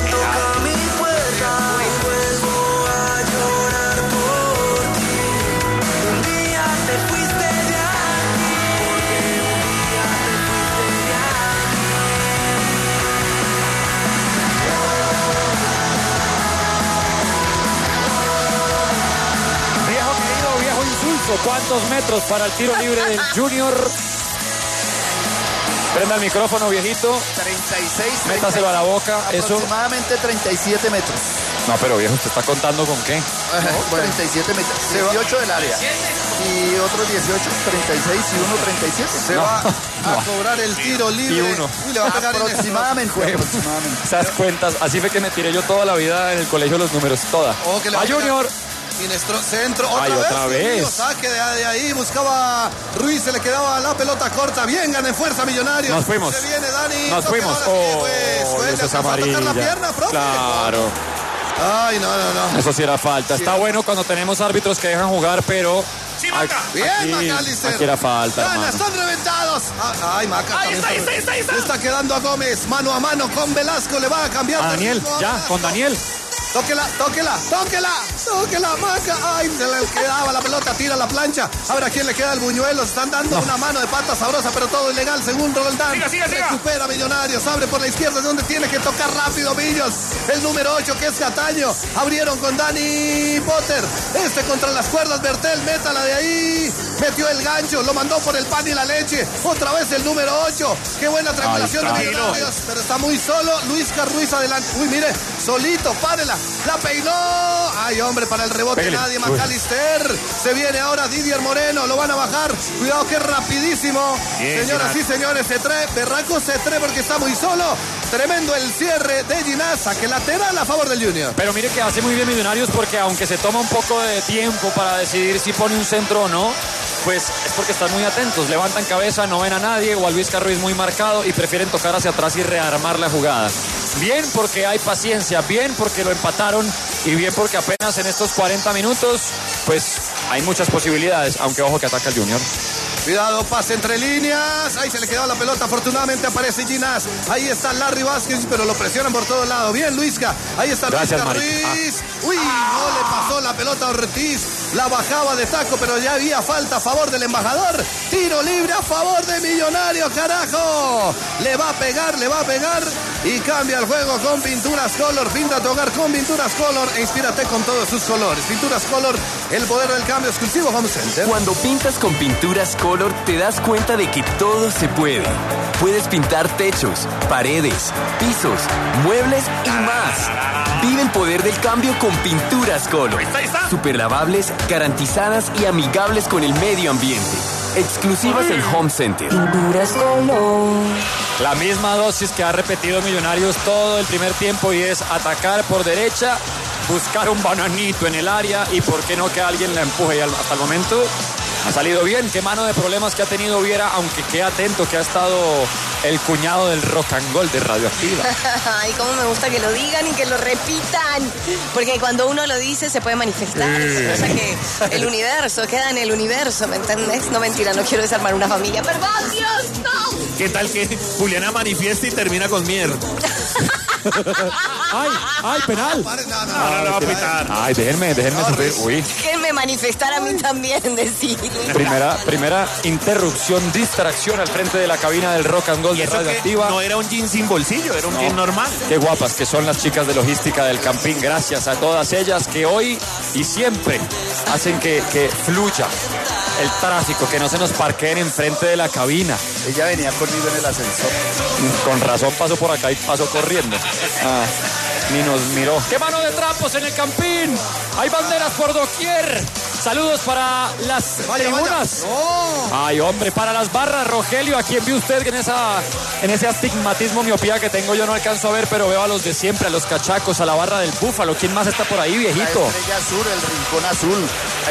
Viejo querido, viejo insulso. ¿Cuántos metros para el tiro libre del Junior? Prenda el micrófono, viejito. 36, Métaselo a la boca. Eso. aproximadamente 37 metros. No, pero viejo, ¿usted está contando con qué? 37 metros. 18 del área. Y otros 18, 36 y uno 37. Se va a cobrar el tiro libre. Y uno. Uy, le va a pegar en el- Aproximadamente. Esas cuentas, así fue que me tiré yo toda la vida en el colegio los números, toda. Oh, que le va A a pegar. Junior. Sinestro, centro, Ay, otra Dios vez. mío, saque de ahí, buscaba Ruiz, se le quedaba la pelota corta. Bien, gana en fuerza Millonarios. Nos fuimos. Se viene Dani. Nos toque fuimos. ahora sí, pues, Eso le es alcanzó a tocar la amarilla. pierna, profe. Claro, Ay, no. eso sí era falta. Está bueno cuando tenemos árbitros que dejan jugar, pero... Sí, Maca. Bien, McAllister. Aquí era falta, Gana, hermano. están reventados. Ay, Maca. Ahí también está. Le está quedando a Gómez. Mano a mano con Velasco. Le va a cambiar. A de Daniel, ritmo a ya, Velasco. con Daniel. tóquela, Maca. Ay, se le quedaba la pelota, tira la plancha. A ver a quién le queda el buñuelo. Están dando una mano de pata sabrosa, pero todo ilegal según Roldán. Siga. Recupera Millonarios, abre por la izquierda, donde tiene que tocar rápido Millos. El número 8 que es Cataño. Abrieron con Dani Potter. Contra las cuerdas, Bertel, métala de ahí. Metió el gancho, lo mandó por el pan y la leche. Otra vez el número 8. Qué buena triangulación de Millonarios. Pero está muy solo. Luis Carruiz adelante. Uy, mire, solito, párela. La peinó. Ay, hombre, para el rebote Pégale. nadie. McAllister. Se viene ahora Didier Moreno. Lo van a bajar. Cuidado que es rapidísimo. Bien, Señoras y señores, se trae. Berraco se trae porque está muy solo. Tremendo el cierre de Ginás. Saque lateral a favor del Junior. Pero mire que hace muy bien Millonarios porque aunque se toma un poco de tiempo para decidir si pone un centro o no, pues es porque están muy atentos, levantan cabeza, no ven a nadie, o a Luis Carruiz muy marcado y prefieren tocar hacia atrás y rearmar la jugada. Bien porque hay paciencia, bien porque lo empataron y bien porque apenas en estos 40 minutos pues hay muchas posibilidades, aunque ojo que ataca el Junior. Cuidado, pase entre líneas. Ahí se le quedó la pelota. Afortunadamente aparece Ginás. Ahí está Larry Vázquez, pero lo presionan por todos lados. Bien, Luisca. Ahí está Gracias, Luisca Ruiz. Uy, no le pasó la pelota a Ortiz. La bajaba de taco, pero ya había falta a favor del embajador. Tiro libre a favor de Millonarios, carajo. Le va a pegar. Y cambia el juego con Pinturas Color. Pinta tu hogar con Pinturas Color e inspírate con todos sus colores. Pinturas Color, el poder del cambio exclusivo Home Center. Cuando pintas con Pinturas Color, te das cuenta de que todo se puede. Puedes pintar techos, paredes, pisos, muebles y más. Vive el poder del cambio con Pinturas Color. Ahí está. Super lavables, garantizadas y amigables con el medio ambiente. Exclusivas en Home Center. Pinturas Color. La misma dosis que ha repetido Millonarios todo el primer tiempo y es atacar por derecha, buscar un bananito en el área y por qué no que alguien la empuje. Y hasta el momento ha salido bien. Qué mano de problemas que ha tenido Viera, aunque qué atento que ha estado el cuñado del rock and roll de Radioactiva. Ay, cómo me gusta que lo digan y que lo repitan. Porque cuando uno lo dice se puede manifestar. O sea que el universo queda en el universo, ¿me entendés? No, mentira, no quiero desarmar una familia. ¡Perdón, Dios, no! ¿Qué tal que Juliana manifiesta y termina con Mier? ¡Ay, penal! No va a pitar. Ay, déjenme sufrir. Uy, Déjenme manifestar a mí también, decir. primera interrupción, distracción al frente de la cabina del rock and roll Y de eso que Radioactiva. no era un jean sin bolsillo, era un jean normal. Qué guapas que son las chicas de logística del Campín. Gracias a todas ellas que hoy y siempre hacen que fluya el tráfico, que no se nos parqueen enfrente de la cabina. Ella venía conmigo en el ascensor. Con razón pasó por acá y pasó corriendo. Ni nos miró. ¡Qué mano de trapos en el Campín! Hay banderas por doquier. Saludos para las tribunas. Ay, hombre, para las barras, Rogelio, ¿a quién vio usted en ese astigmatismo, miopía que tengo? Yo no alcanzo a ver, pero veo a los de siempre, a los cachacos, a la barra del Búfalo. ¿Quién más está por ahí, La viejito? Estrella Sur, el Rincón Azul,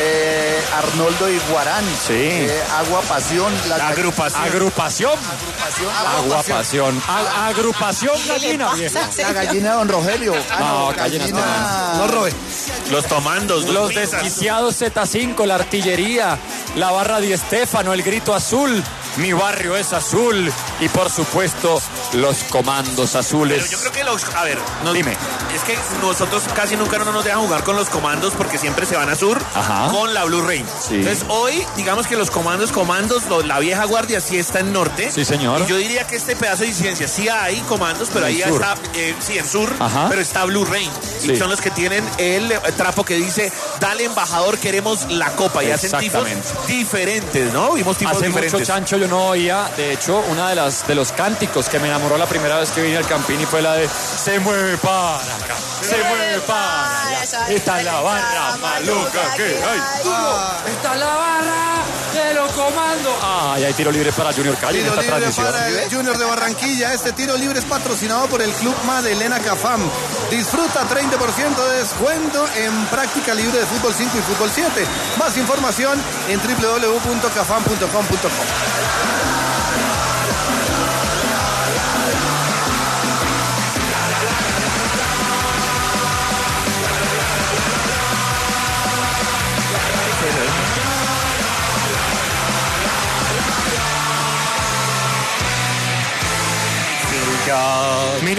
Arnoldo Iguarán, Sí. Agua Pasión, La agrupación. Agrupación. Agua Pasión. Agrupación ¿Qué le gallina, pasa, viejo. La señor? gallina de Don Rogelio. No, gallina No robe. Los tomandos, Los pizzas. desquiciados Z5, la artillería, la barra Di Stéfano, el grito azul, mi barrio es azul y por supuesto los comandos azules. Pero yo creo que los... A ver, Dime. Es que nosotros casi nunca no nos dejan jugar con los comandos porque siempre se van a sur Ajá. con la Blue Rain. Sí. Entonces hoy, digamos que los comandos, la vieja guardia sí está en norte. Sí, señor. Y yo diría que este pedazo de incidencia sí hay comandos, pero En ahí sur. está, sí, en sur, Ajá. pero está Blue Rain. Sí. Y son los que tienen el trapo que dice, dale embajador, queremos la copa. Y hacen tifos Exactamente. diferentes, ¿no? Vimos tifos Hace diferentes. mucho, Chancho, yo no oía, de hecho, una de los cánticos que me enamoró la primera vez que vine al Campín y fue la de se mueve para acá, se mueve para allá. Esta es la barra maluca que hay. Esta es la barra de los comandos. Ay, hay tiro libre para Junior Cali en Tiro esta libre transmisión. para el Junior de Barranquilla. Este tiro libre es patrocinado por el Club Madelena Cafam. Disfruta 30% de descuento en práctica libre de fútbol 5 y fútbol 7. Más información en www.cafam.com.co.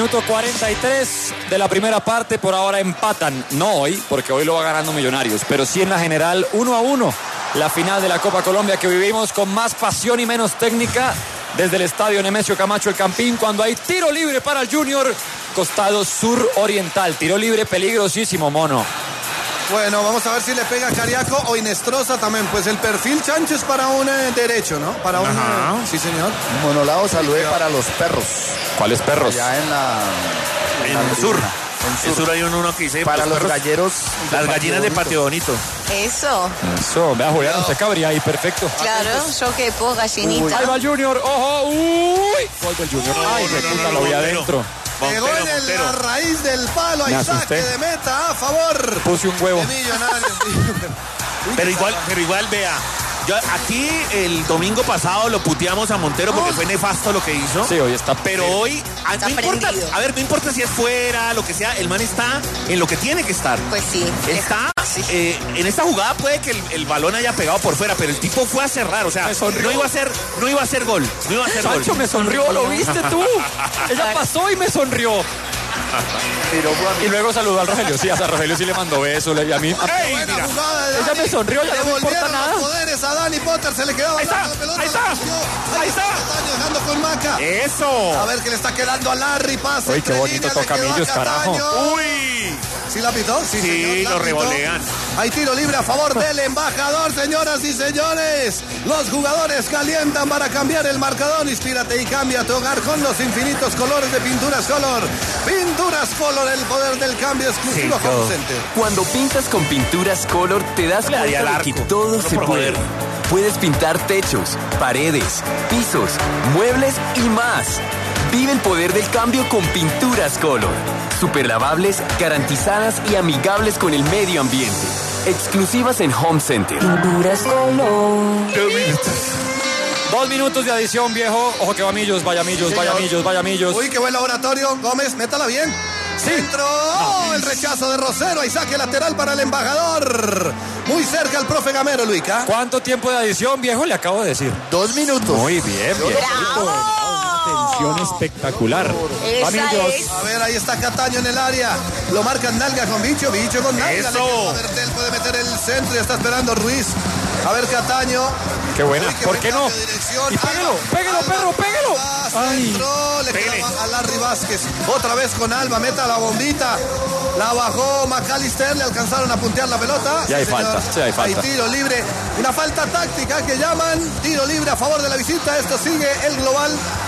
Minuto 43 de la primera parte. Por ahora empatan. No hoy, porque hoy lo va ganando Millonarios, pero sí en la general 1-1. La final de la Copa Colombia que vivimos con más pasión y menos técnica desde el estadio Nemesio Camacho El Campín, cuando hay tiro libre para el Junior, costado suroriental. Tiro libre peligrosísimo, Mono. Bueno, vamos a ver si le pega Cariaco o Inestrosa también. Pues el perfil Chancho es para un derecho, ¿no? Para un... sí, señor. Monolao, salude para los perros. ¿Cuáles perros? Ya en el sur. En el sur hay uno que dice... Para los galleros. Las gallinas de Patio Bonito. Eso. Vea, Julián, usted cabría ahí, perfecto. Claro, yo que puedo gallinita. Ahí va el Junior, ojo, uy. Gol del Junior. Ay, qué puta, lo vi adentro. Pegó en la raíz del palo, hay saque de meta a favor. Puse un huevo. De Millonarios. pero igual, vea. Aquí el domingo pasado lo puteamos a Montero porque fue nefasto lo que hizo. Sí, hoy está. Pero hoy, está no importa, no importa si es fuera, lo que sea, el man está en lo que tiene que estar. Pues sí. Está, en esta jugada puede que el balón haya pegado por fuera, pero el tipo fue a cerrar, o sea, no iba a ser gol. Sancho me sonrió, ¿lo viste tú? Ella pasó y me sonrió. Y luego saludó al Rogelio. Sí, hasta Rogelio sí le mandó besos. A mí. Ella me sonrió, ya no me importa nada. Los poderes a Dani Potter, se le quedaba la pelota. Ahí está. Dejando con Maca. Eso. A ver qué le está quedando a Larry. Pase. Uy, qué bonito toca Millos, carajo. Uy. ¿Sí la pitó? Sí, señor, lo revolean. Hay tiro libre a favor del embajador, señoras y señores. Los jugadores calientan para cambiar el marcador. Inspírate y cambia tu hogar con los infinitos colores de Pinturas Color. Pinturas Color, el poder del cambio exclusivo Home Center. Cuando pintas con Pinturas Color, te das cuenta de que todo se puede. Puedes pintar techos, paredes, pisos, muebles y más. Vive el poder del cambio con Pinturas Color. Superlavables, garantizadas y amigables con el medio ambiente. Exclusivas en Home Center. Pinturas Color. 2 minutos de adición, viejo. Ojo que va Millos, vaya Millos. Uy, qué buen laboratorio. Gómez, métala bien. Sí. Centro. El rechazo de Rosero. Ahí saque lateral para el embajador. Muy cerca el profe Gamero, Luica. ¿Cuánto tiempo de adición, viejo? Le acabo de decir. 2 minutos. Muy bien, viejo. Atención espectacular. A ver, ahí está Cataño en el área. Lo marcan nalga con Bicho con nalga. Eso. Bertel puede meter el centro y está esperando Ruiz. A ver, Cataño. Qué buena. Uy, ¿Por qué no? Y pégalo, perro, pégalo. Centro, le queda a Larry Vázquez. Otra vez con Alba, meta la bombita. La bajó McAllister, le alcanzaron a puntear la pelota. Ya hay falta, hay falta. Hay tiro libre. Una falta táctica que llaman tiro libre a favor de la visita. Esto sigue el global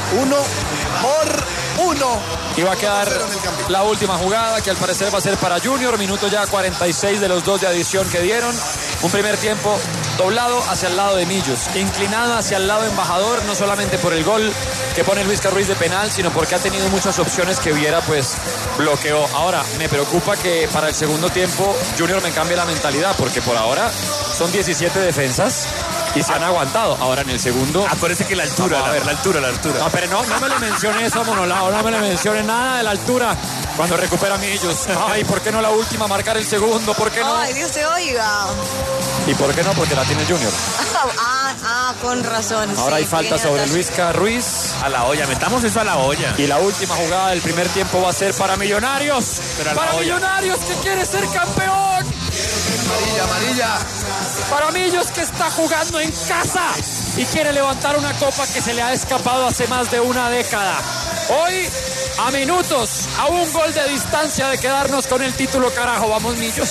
1-1. Y va a quedar la última jugada, que al parecer va a ser para Junior. Minuto ya 46 de los 2 de adición que dieron. Un primer tiempo doblado hacia el lado de Millos, inclinado hacia el lado embajador, no solamente por el gol que pone Luis Ruiz de penal, sino porque ha tenido muchas opciones que Viera pues bloqueó. Ahora, me preocupa que para el segundo tiempo Junior me cambie la mentalidad, porque por ahora son 17 defensas y se han aguantado. Ahora en el segundo... Acuérdese que la altura. No, pero no me le mencione eso, Monolao, no me le mencione nada de la altura. Cuando recupera Millos. Ay, ¿por qué no la última marcar el segundo? ¿Por qué no? Ay, Dios te oiga. ¿Y por qué no? Porque la tiene Junior. Con razón. Ahora sí, hay falta sobre Luis Ruiz. A la olla, metamos eso a la olla. Y la última jugada del primer tiempo va a ser para Millonarios. Para Millonarios que quiere ser campeón. Amarilla. Para Millos que está jugando en casa y quiere levantar una copa que se le ha escapado hace más de una década. Hoy, a minutos, a un gol de distancia de quedarnos con el título, carajo. Vamos, Millos.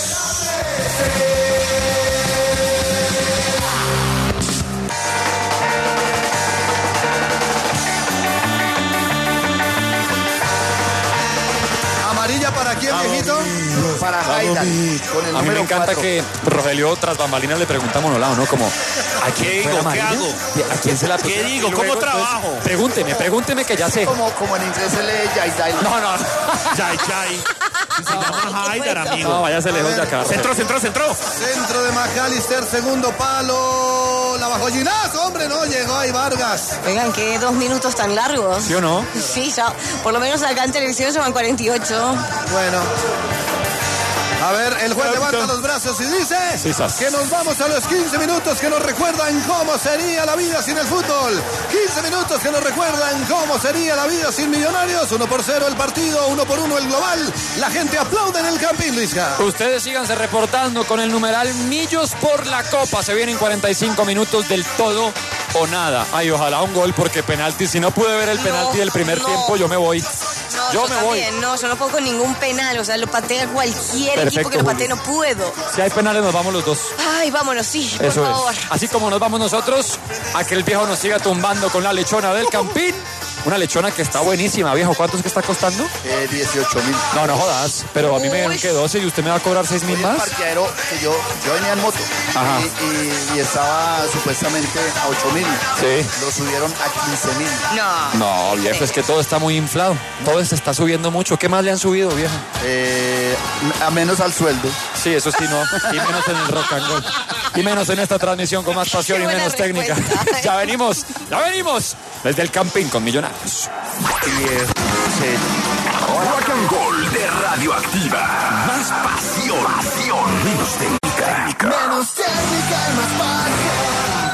¿Amarilla para quién, viejito? Para Jaidan. A mí me encanta 4. Que Rogelio tras bambalinas le pregunta a Monolao, ¿no? Como, ¿a qué digo? ¿Qué hago? ¿A quién se la ¿Qué digo? ¿Cómo trabajo? Pregúnteme que ya sé. Como en inglés se lee Jaidan. No. Jai. Se llama Haidar, amigo. No, váyase lejos de acá. Centro. Centro de McAllister, segundo palo. La bajó Ginás, hombre, no llegó ahí Vargas. Oigan, ¿qué 2 minutos tan largos? ¿Sí o no? Sí, ya. Por lo menos acá en televisión llevan 48. Bueno. A ver, el juez levanta los brazos y dice que nos vamos a los 15 minutos que nos recuerdan cómo sería la vida sin el fútbol. 15 minutos que nos recuerdan cómo sería la vida sin Millonarios. 1-0 el partido, 1-1 el global. La gente aplaude en el Campín, Luisca. Ustedes síganse reportando con el numeral Millos por la Copa. Se vienen 45 minutos del todo o nada. Ay, ojalá un gol porque penalti. Si no pude ver el penalti del primer tiempo, yo me voy. No, yo me voy. No, yo no pongo ningún penal. O sea, lo patea cualquier equipo que lo patee, no puedo. Si hay penales, nos vamos los dos. Ay, vámonos, sí, por Eso favor. es. Así como nos vamos nosotros, a que el viejo nos siga tumbando con la lechona del Campín. Una lechona que está buenísima, viejo. ¿Cuánto es que está costando? 18.000. No jodas. Pero a mí me dijeron que 12 y usted me va a cobrar 6.000 más. El parqueadero que yo venía en moto y estaba supuestamente a 8.000. Sí. Lo subieron a 15.000. No, viejo, es que todo está muy inflado. Todo se está subiendo mucho. ¿Qué más le han subido, viejo? A menos al sueldo. Sí, eso sí, no. Y menos en el rock and roll. Y menos en esta transmisión con más pasión y menos técnica. Ya venimos desde el Campín con Millonarios. Rock and Roll de Radioactiva. Más pasión, menos técnica. Menos técnica y más pasión.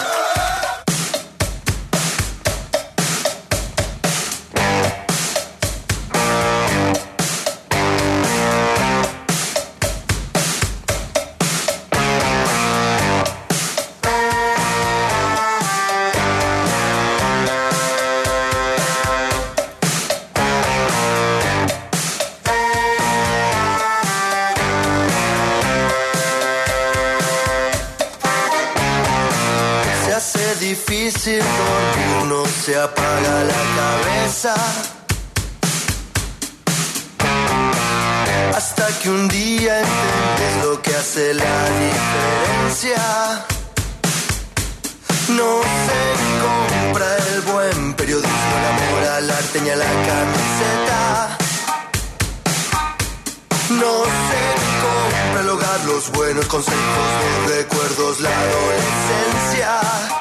Difícil dormir, no se apaga la cabeza hasta que un día entiendes lo que hace la diferencia. No se compra el buen periodismo, el amor al arte ni a la camiseta. No se compra el hogar, los buenos consejos, los recuerdos, la adolescencia.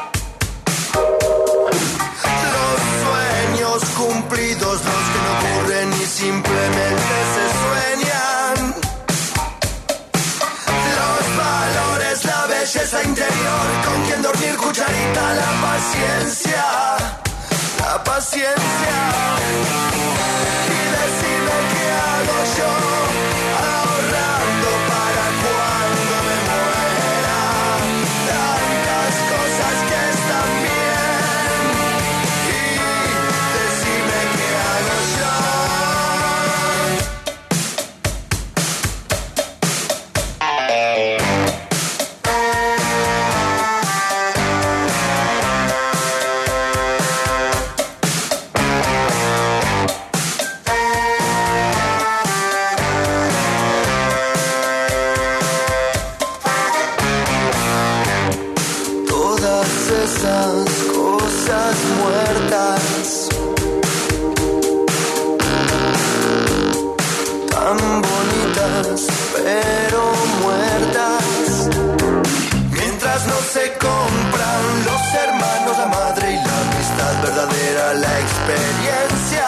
Cumplidos, los que no ocurren y simplemente se sueñan. Los valores, la belleza interior, con quien dormir, cucharita, la paciencia. La paciencia. Y decirme qué hago yo, ahorrando para cuando me muera. Tantas cosas que están bien. Esas cosas muertas, tan bonitas pero muertas. Mientras no se compran los hermanos, la madre y la amistad verdadera, la experiencia.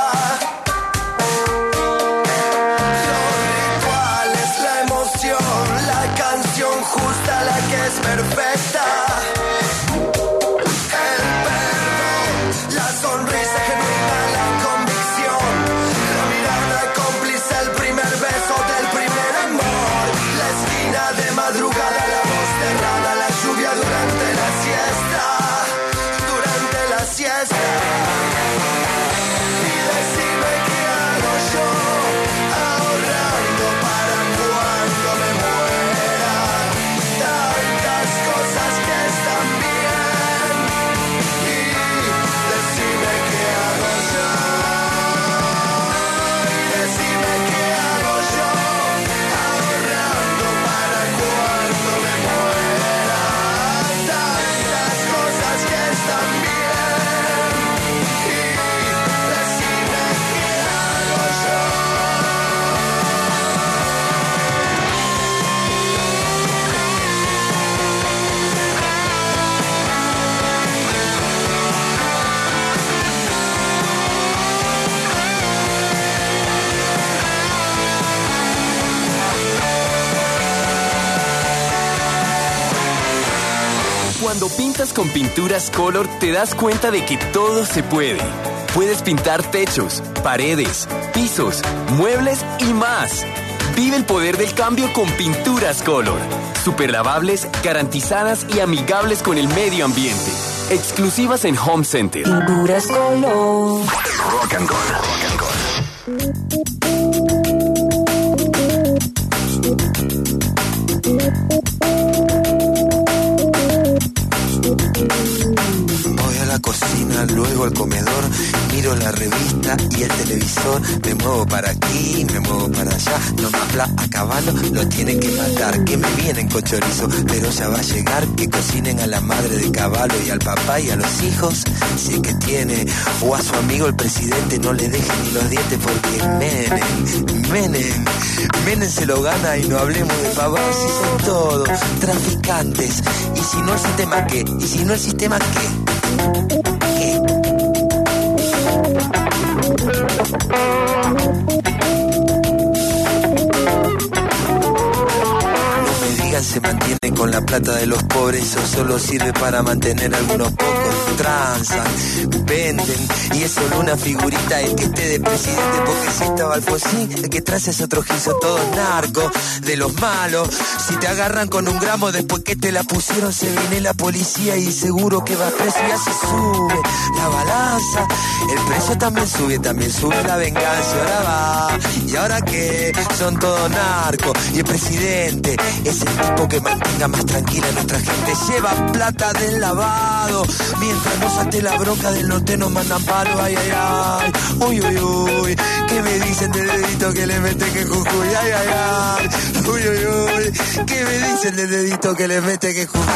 Los rituales, la emoción, la canción justa, la que es perfecta. Cuando pintas con Pinturas Color, te das cuenta de que todo se puede. Puedes pintar techos, paredes, pisos, muebles y más. Vive el poder del cambio con Pinturas Color. Superlavables, garantizadas y amigables con el medio ambiente. Exclusivas en Home Center. Pinturas Color. Rock and Roll. Rock and Roll. Voy a la cocina, luego al comedor, miro la revista y el televisor, me muevo para aquí, me muevo para allá, no me habla a caballo, lo tienen que matar, que me vienen con chorizo, pero ya va a llegar, que cocinen a la madre de caballo y al papá y a los hijos, si es que tiene, o a su amigo el presidente, no le dejen ni los dientes porque Menem se lo gana y no hablemos de pavados, si son todos traficantes, y si no el sistema qué, y si no el sistema qué. No me digan se mantienen con la plata de los pobres, eso solo sirve para mantener a algunos pocos. Transan, venden, y es solo una figurita el que esté de presidente, porque si estaba Alfonsín, el que trae es otro gizo, todo narco, de los malos. Si te agarran con un gramo después que te la pusieron, se viene la policía y seguro que vas preso, y así sube la balanza, el precio también sube la venganza, y ahora va, y ahora que son todos narcos, y el presidente es el tipo que mantenga más tranquila a nuestra gente, lleva plata del lavado, mientras nos ante la bronca del norte nos mandan palo, ay, ay, ay, uy, uy, uy, ¿qué me dicen de dedito que le mete que Jujuy, ay, ay, ay, uy, uy, uy, ¿qué me dicen de dedito que le mete que Jujuy?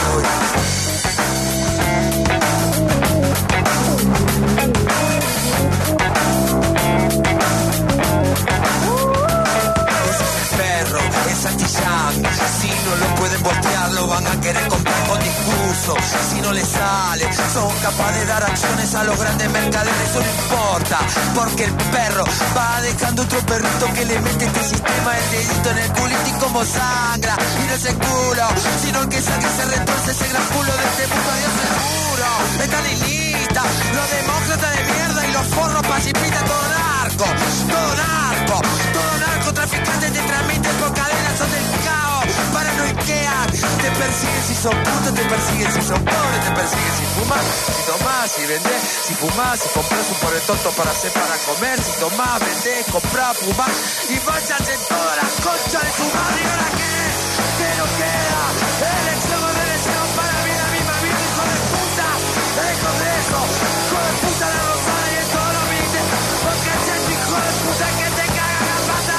Si no lo pueden voltear, lo van a querer comprar con discurso. Si no les sale, son capaces de dar acciones a los grandes mercaderes. Eso no importa, porque el perro va dejando otro perrito que le mete este sistema el dedito en el culito y como sangra. Y no es el culo, sino el que saque se retorce ese gran culo de este mundo. Dios seguro, está lista. Los demócratas de mierda y los forros pacifistas, todo narco, traficantes te transmiten por cadenas, son del caos, paranoiquean, te persiguen si son putos, te persiguen si son pobres, te persiguen si fumas, si tomás, si vendés, si fumás, si compras un pobre tonto para hacer para comer, si tomás, vendés, comprás, fumás, y váyanse toda la concha de su madre, ¿y ahora qué? ¿Qué nos queda? Elección o elección para vida misma, vida, hijo de puta, el Congreso, hijo de puta, la Rosada y en todos los ministerios, porque es el hijo de puta que te caga la pata.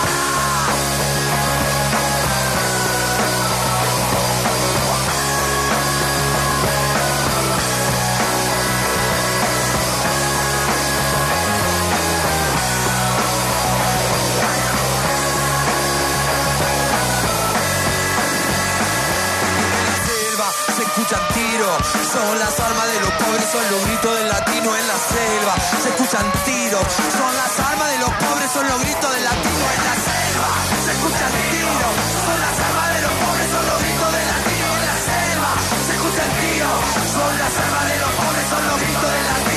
Se escuchan tiros, son las armas de los pobres, son los gritos del latino en la selva. Se escuchan tiros, son las armas de los pobres, son los gritos del latino en la selva. Se escuchan tiros, son las armas de los pobres, son los gritos del latino en la selva. Se escuchan tiros, son las armas de los pobres, son los gritos del latino.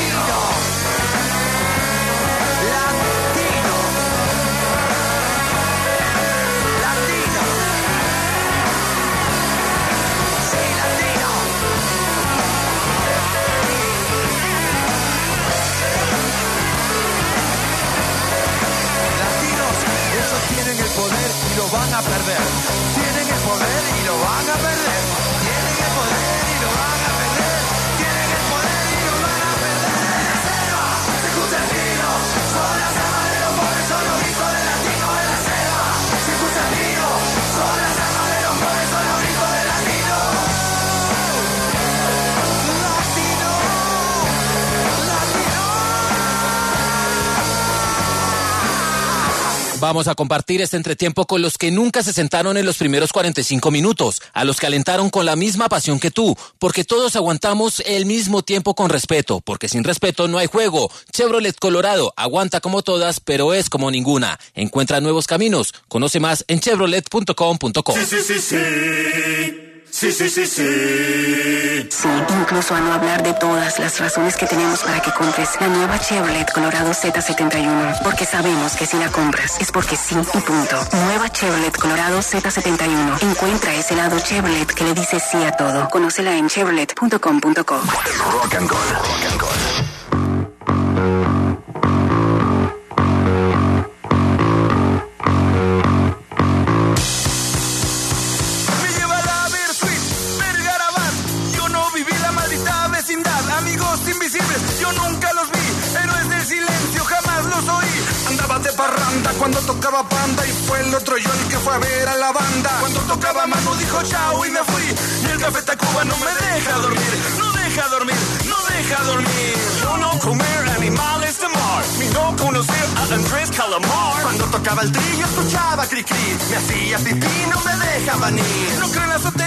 Tienen el poder y lo van a perder. Tienen el poder y lo van a perder. Tienen el poder y lo van a perder. Tienen el poder y lo van a perder. La selva se escucha el tiro. Son las armas de los pobres, son los gritos del latino en la selva. Se escucha el tiro. Son las armas de los pobres, son los gritos del latino. Vamos a compartir este entretiempo con los que nunca se sentaron en los primeros 45 minutos, a los que alentaron con la misma pasión que tú, porque todos aguantamos el mismo tiempo con respeto, porque sin respeto no hay juego. Chevrolet Colorado aguanta como todas, pero es como ninguna. Encuentra nuevos caminos. Conoce más en chevrolet.com.co. Sí. Sí, sí, sí, sí. Sí, incluso a no hablar de todas las razones que tenemos para que compres la nueva Chevrolet Colorado Z71. Porque sabemos que si la compras es porque sí y punto. Nueva Chevrolet Colorado Z71. Encuentra ese lado Chevrolet que le dice sí a todo. Conócela en chevrolet.com.co. Rock and Gold. Rock and Gold. Yo nunca los vi, héroes del silencio, jamás los oí. Andaba de parranda cuando tocaba Panda y fue el otro yo el que fue a ver a la banda. Cuando tocaba Manu dijo chao y me fui. Y el Café Tacuba no me deja dormir, no deja dormir, no deja dormir. Yo no comer animales de mar, ni no conocer a Andrés Calamar. Cuando tocaba el trillo escuchaba cri cri, me hacía pipí, no me dejaban ir. No creo en las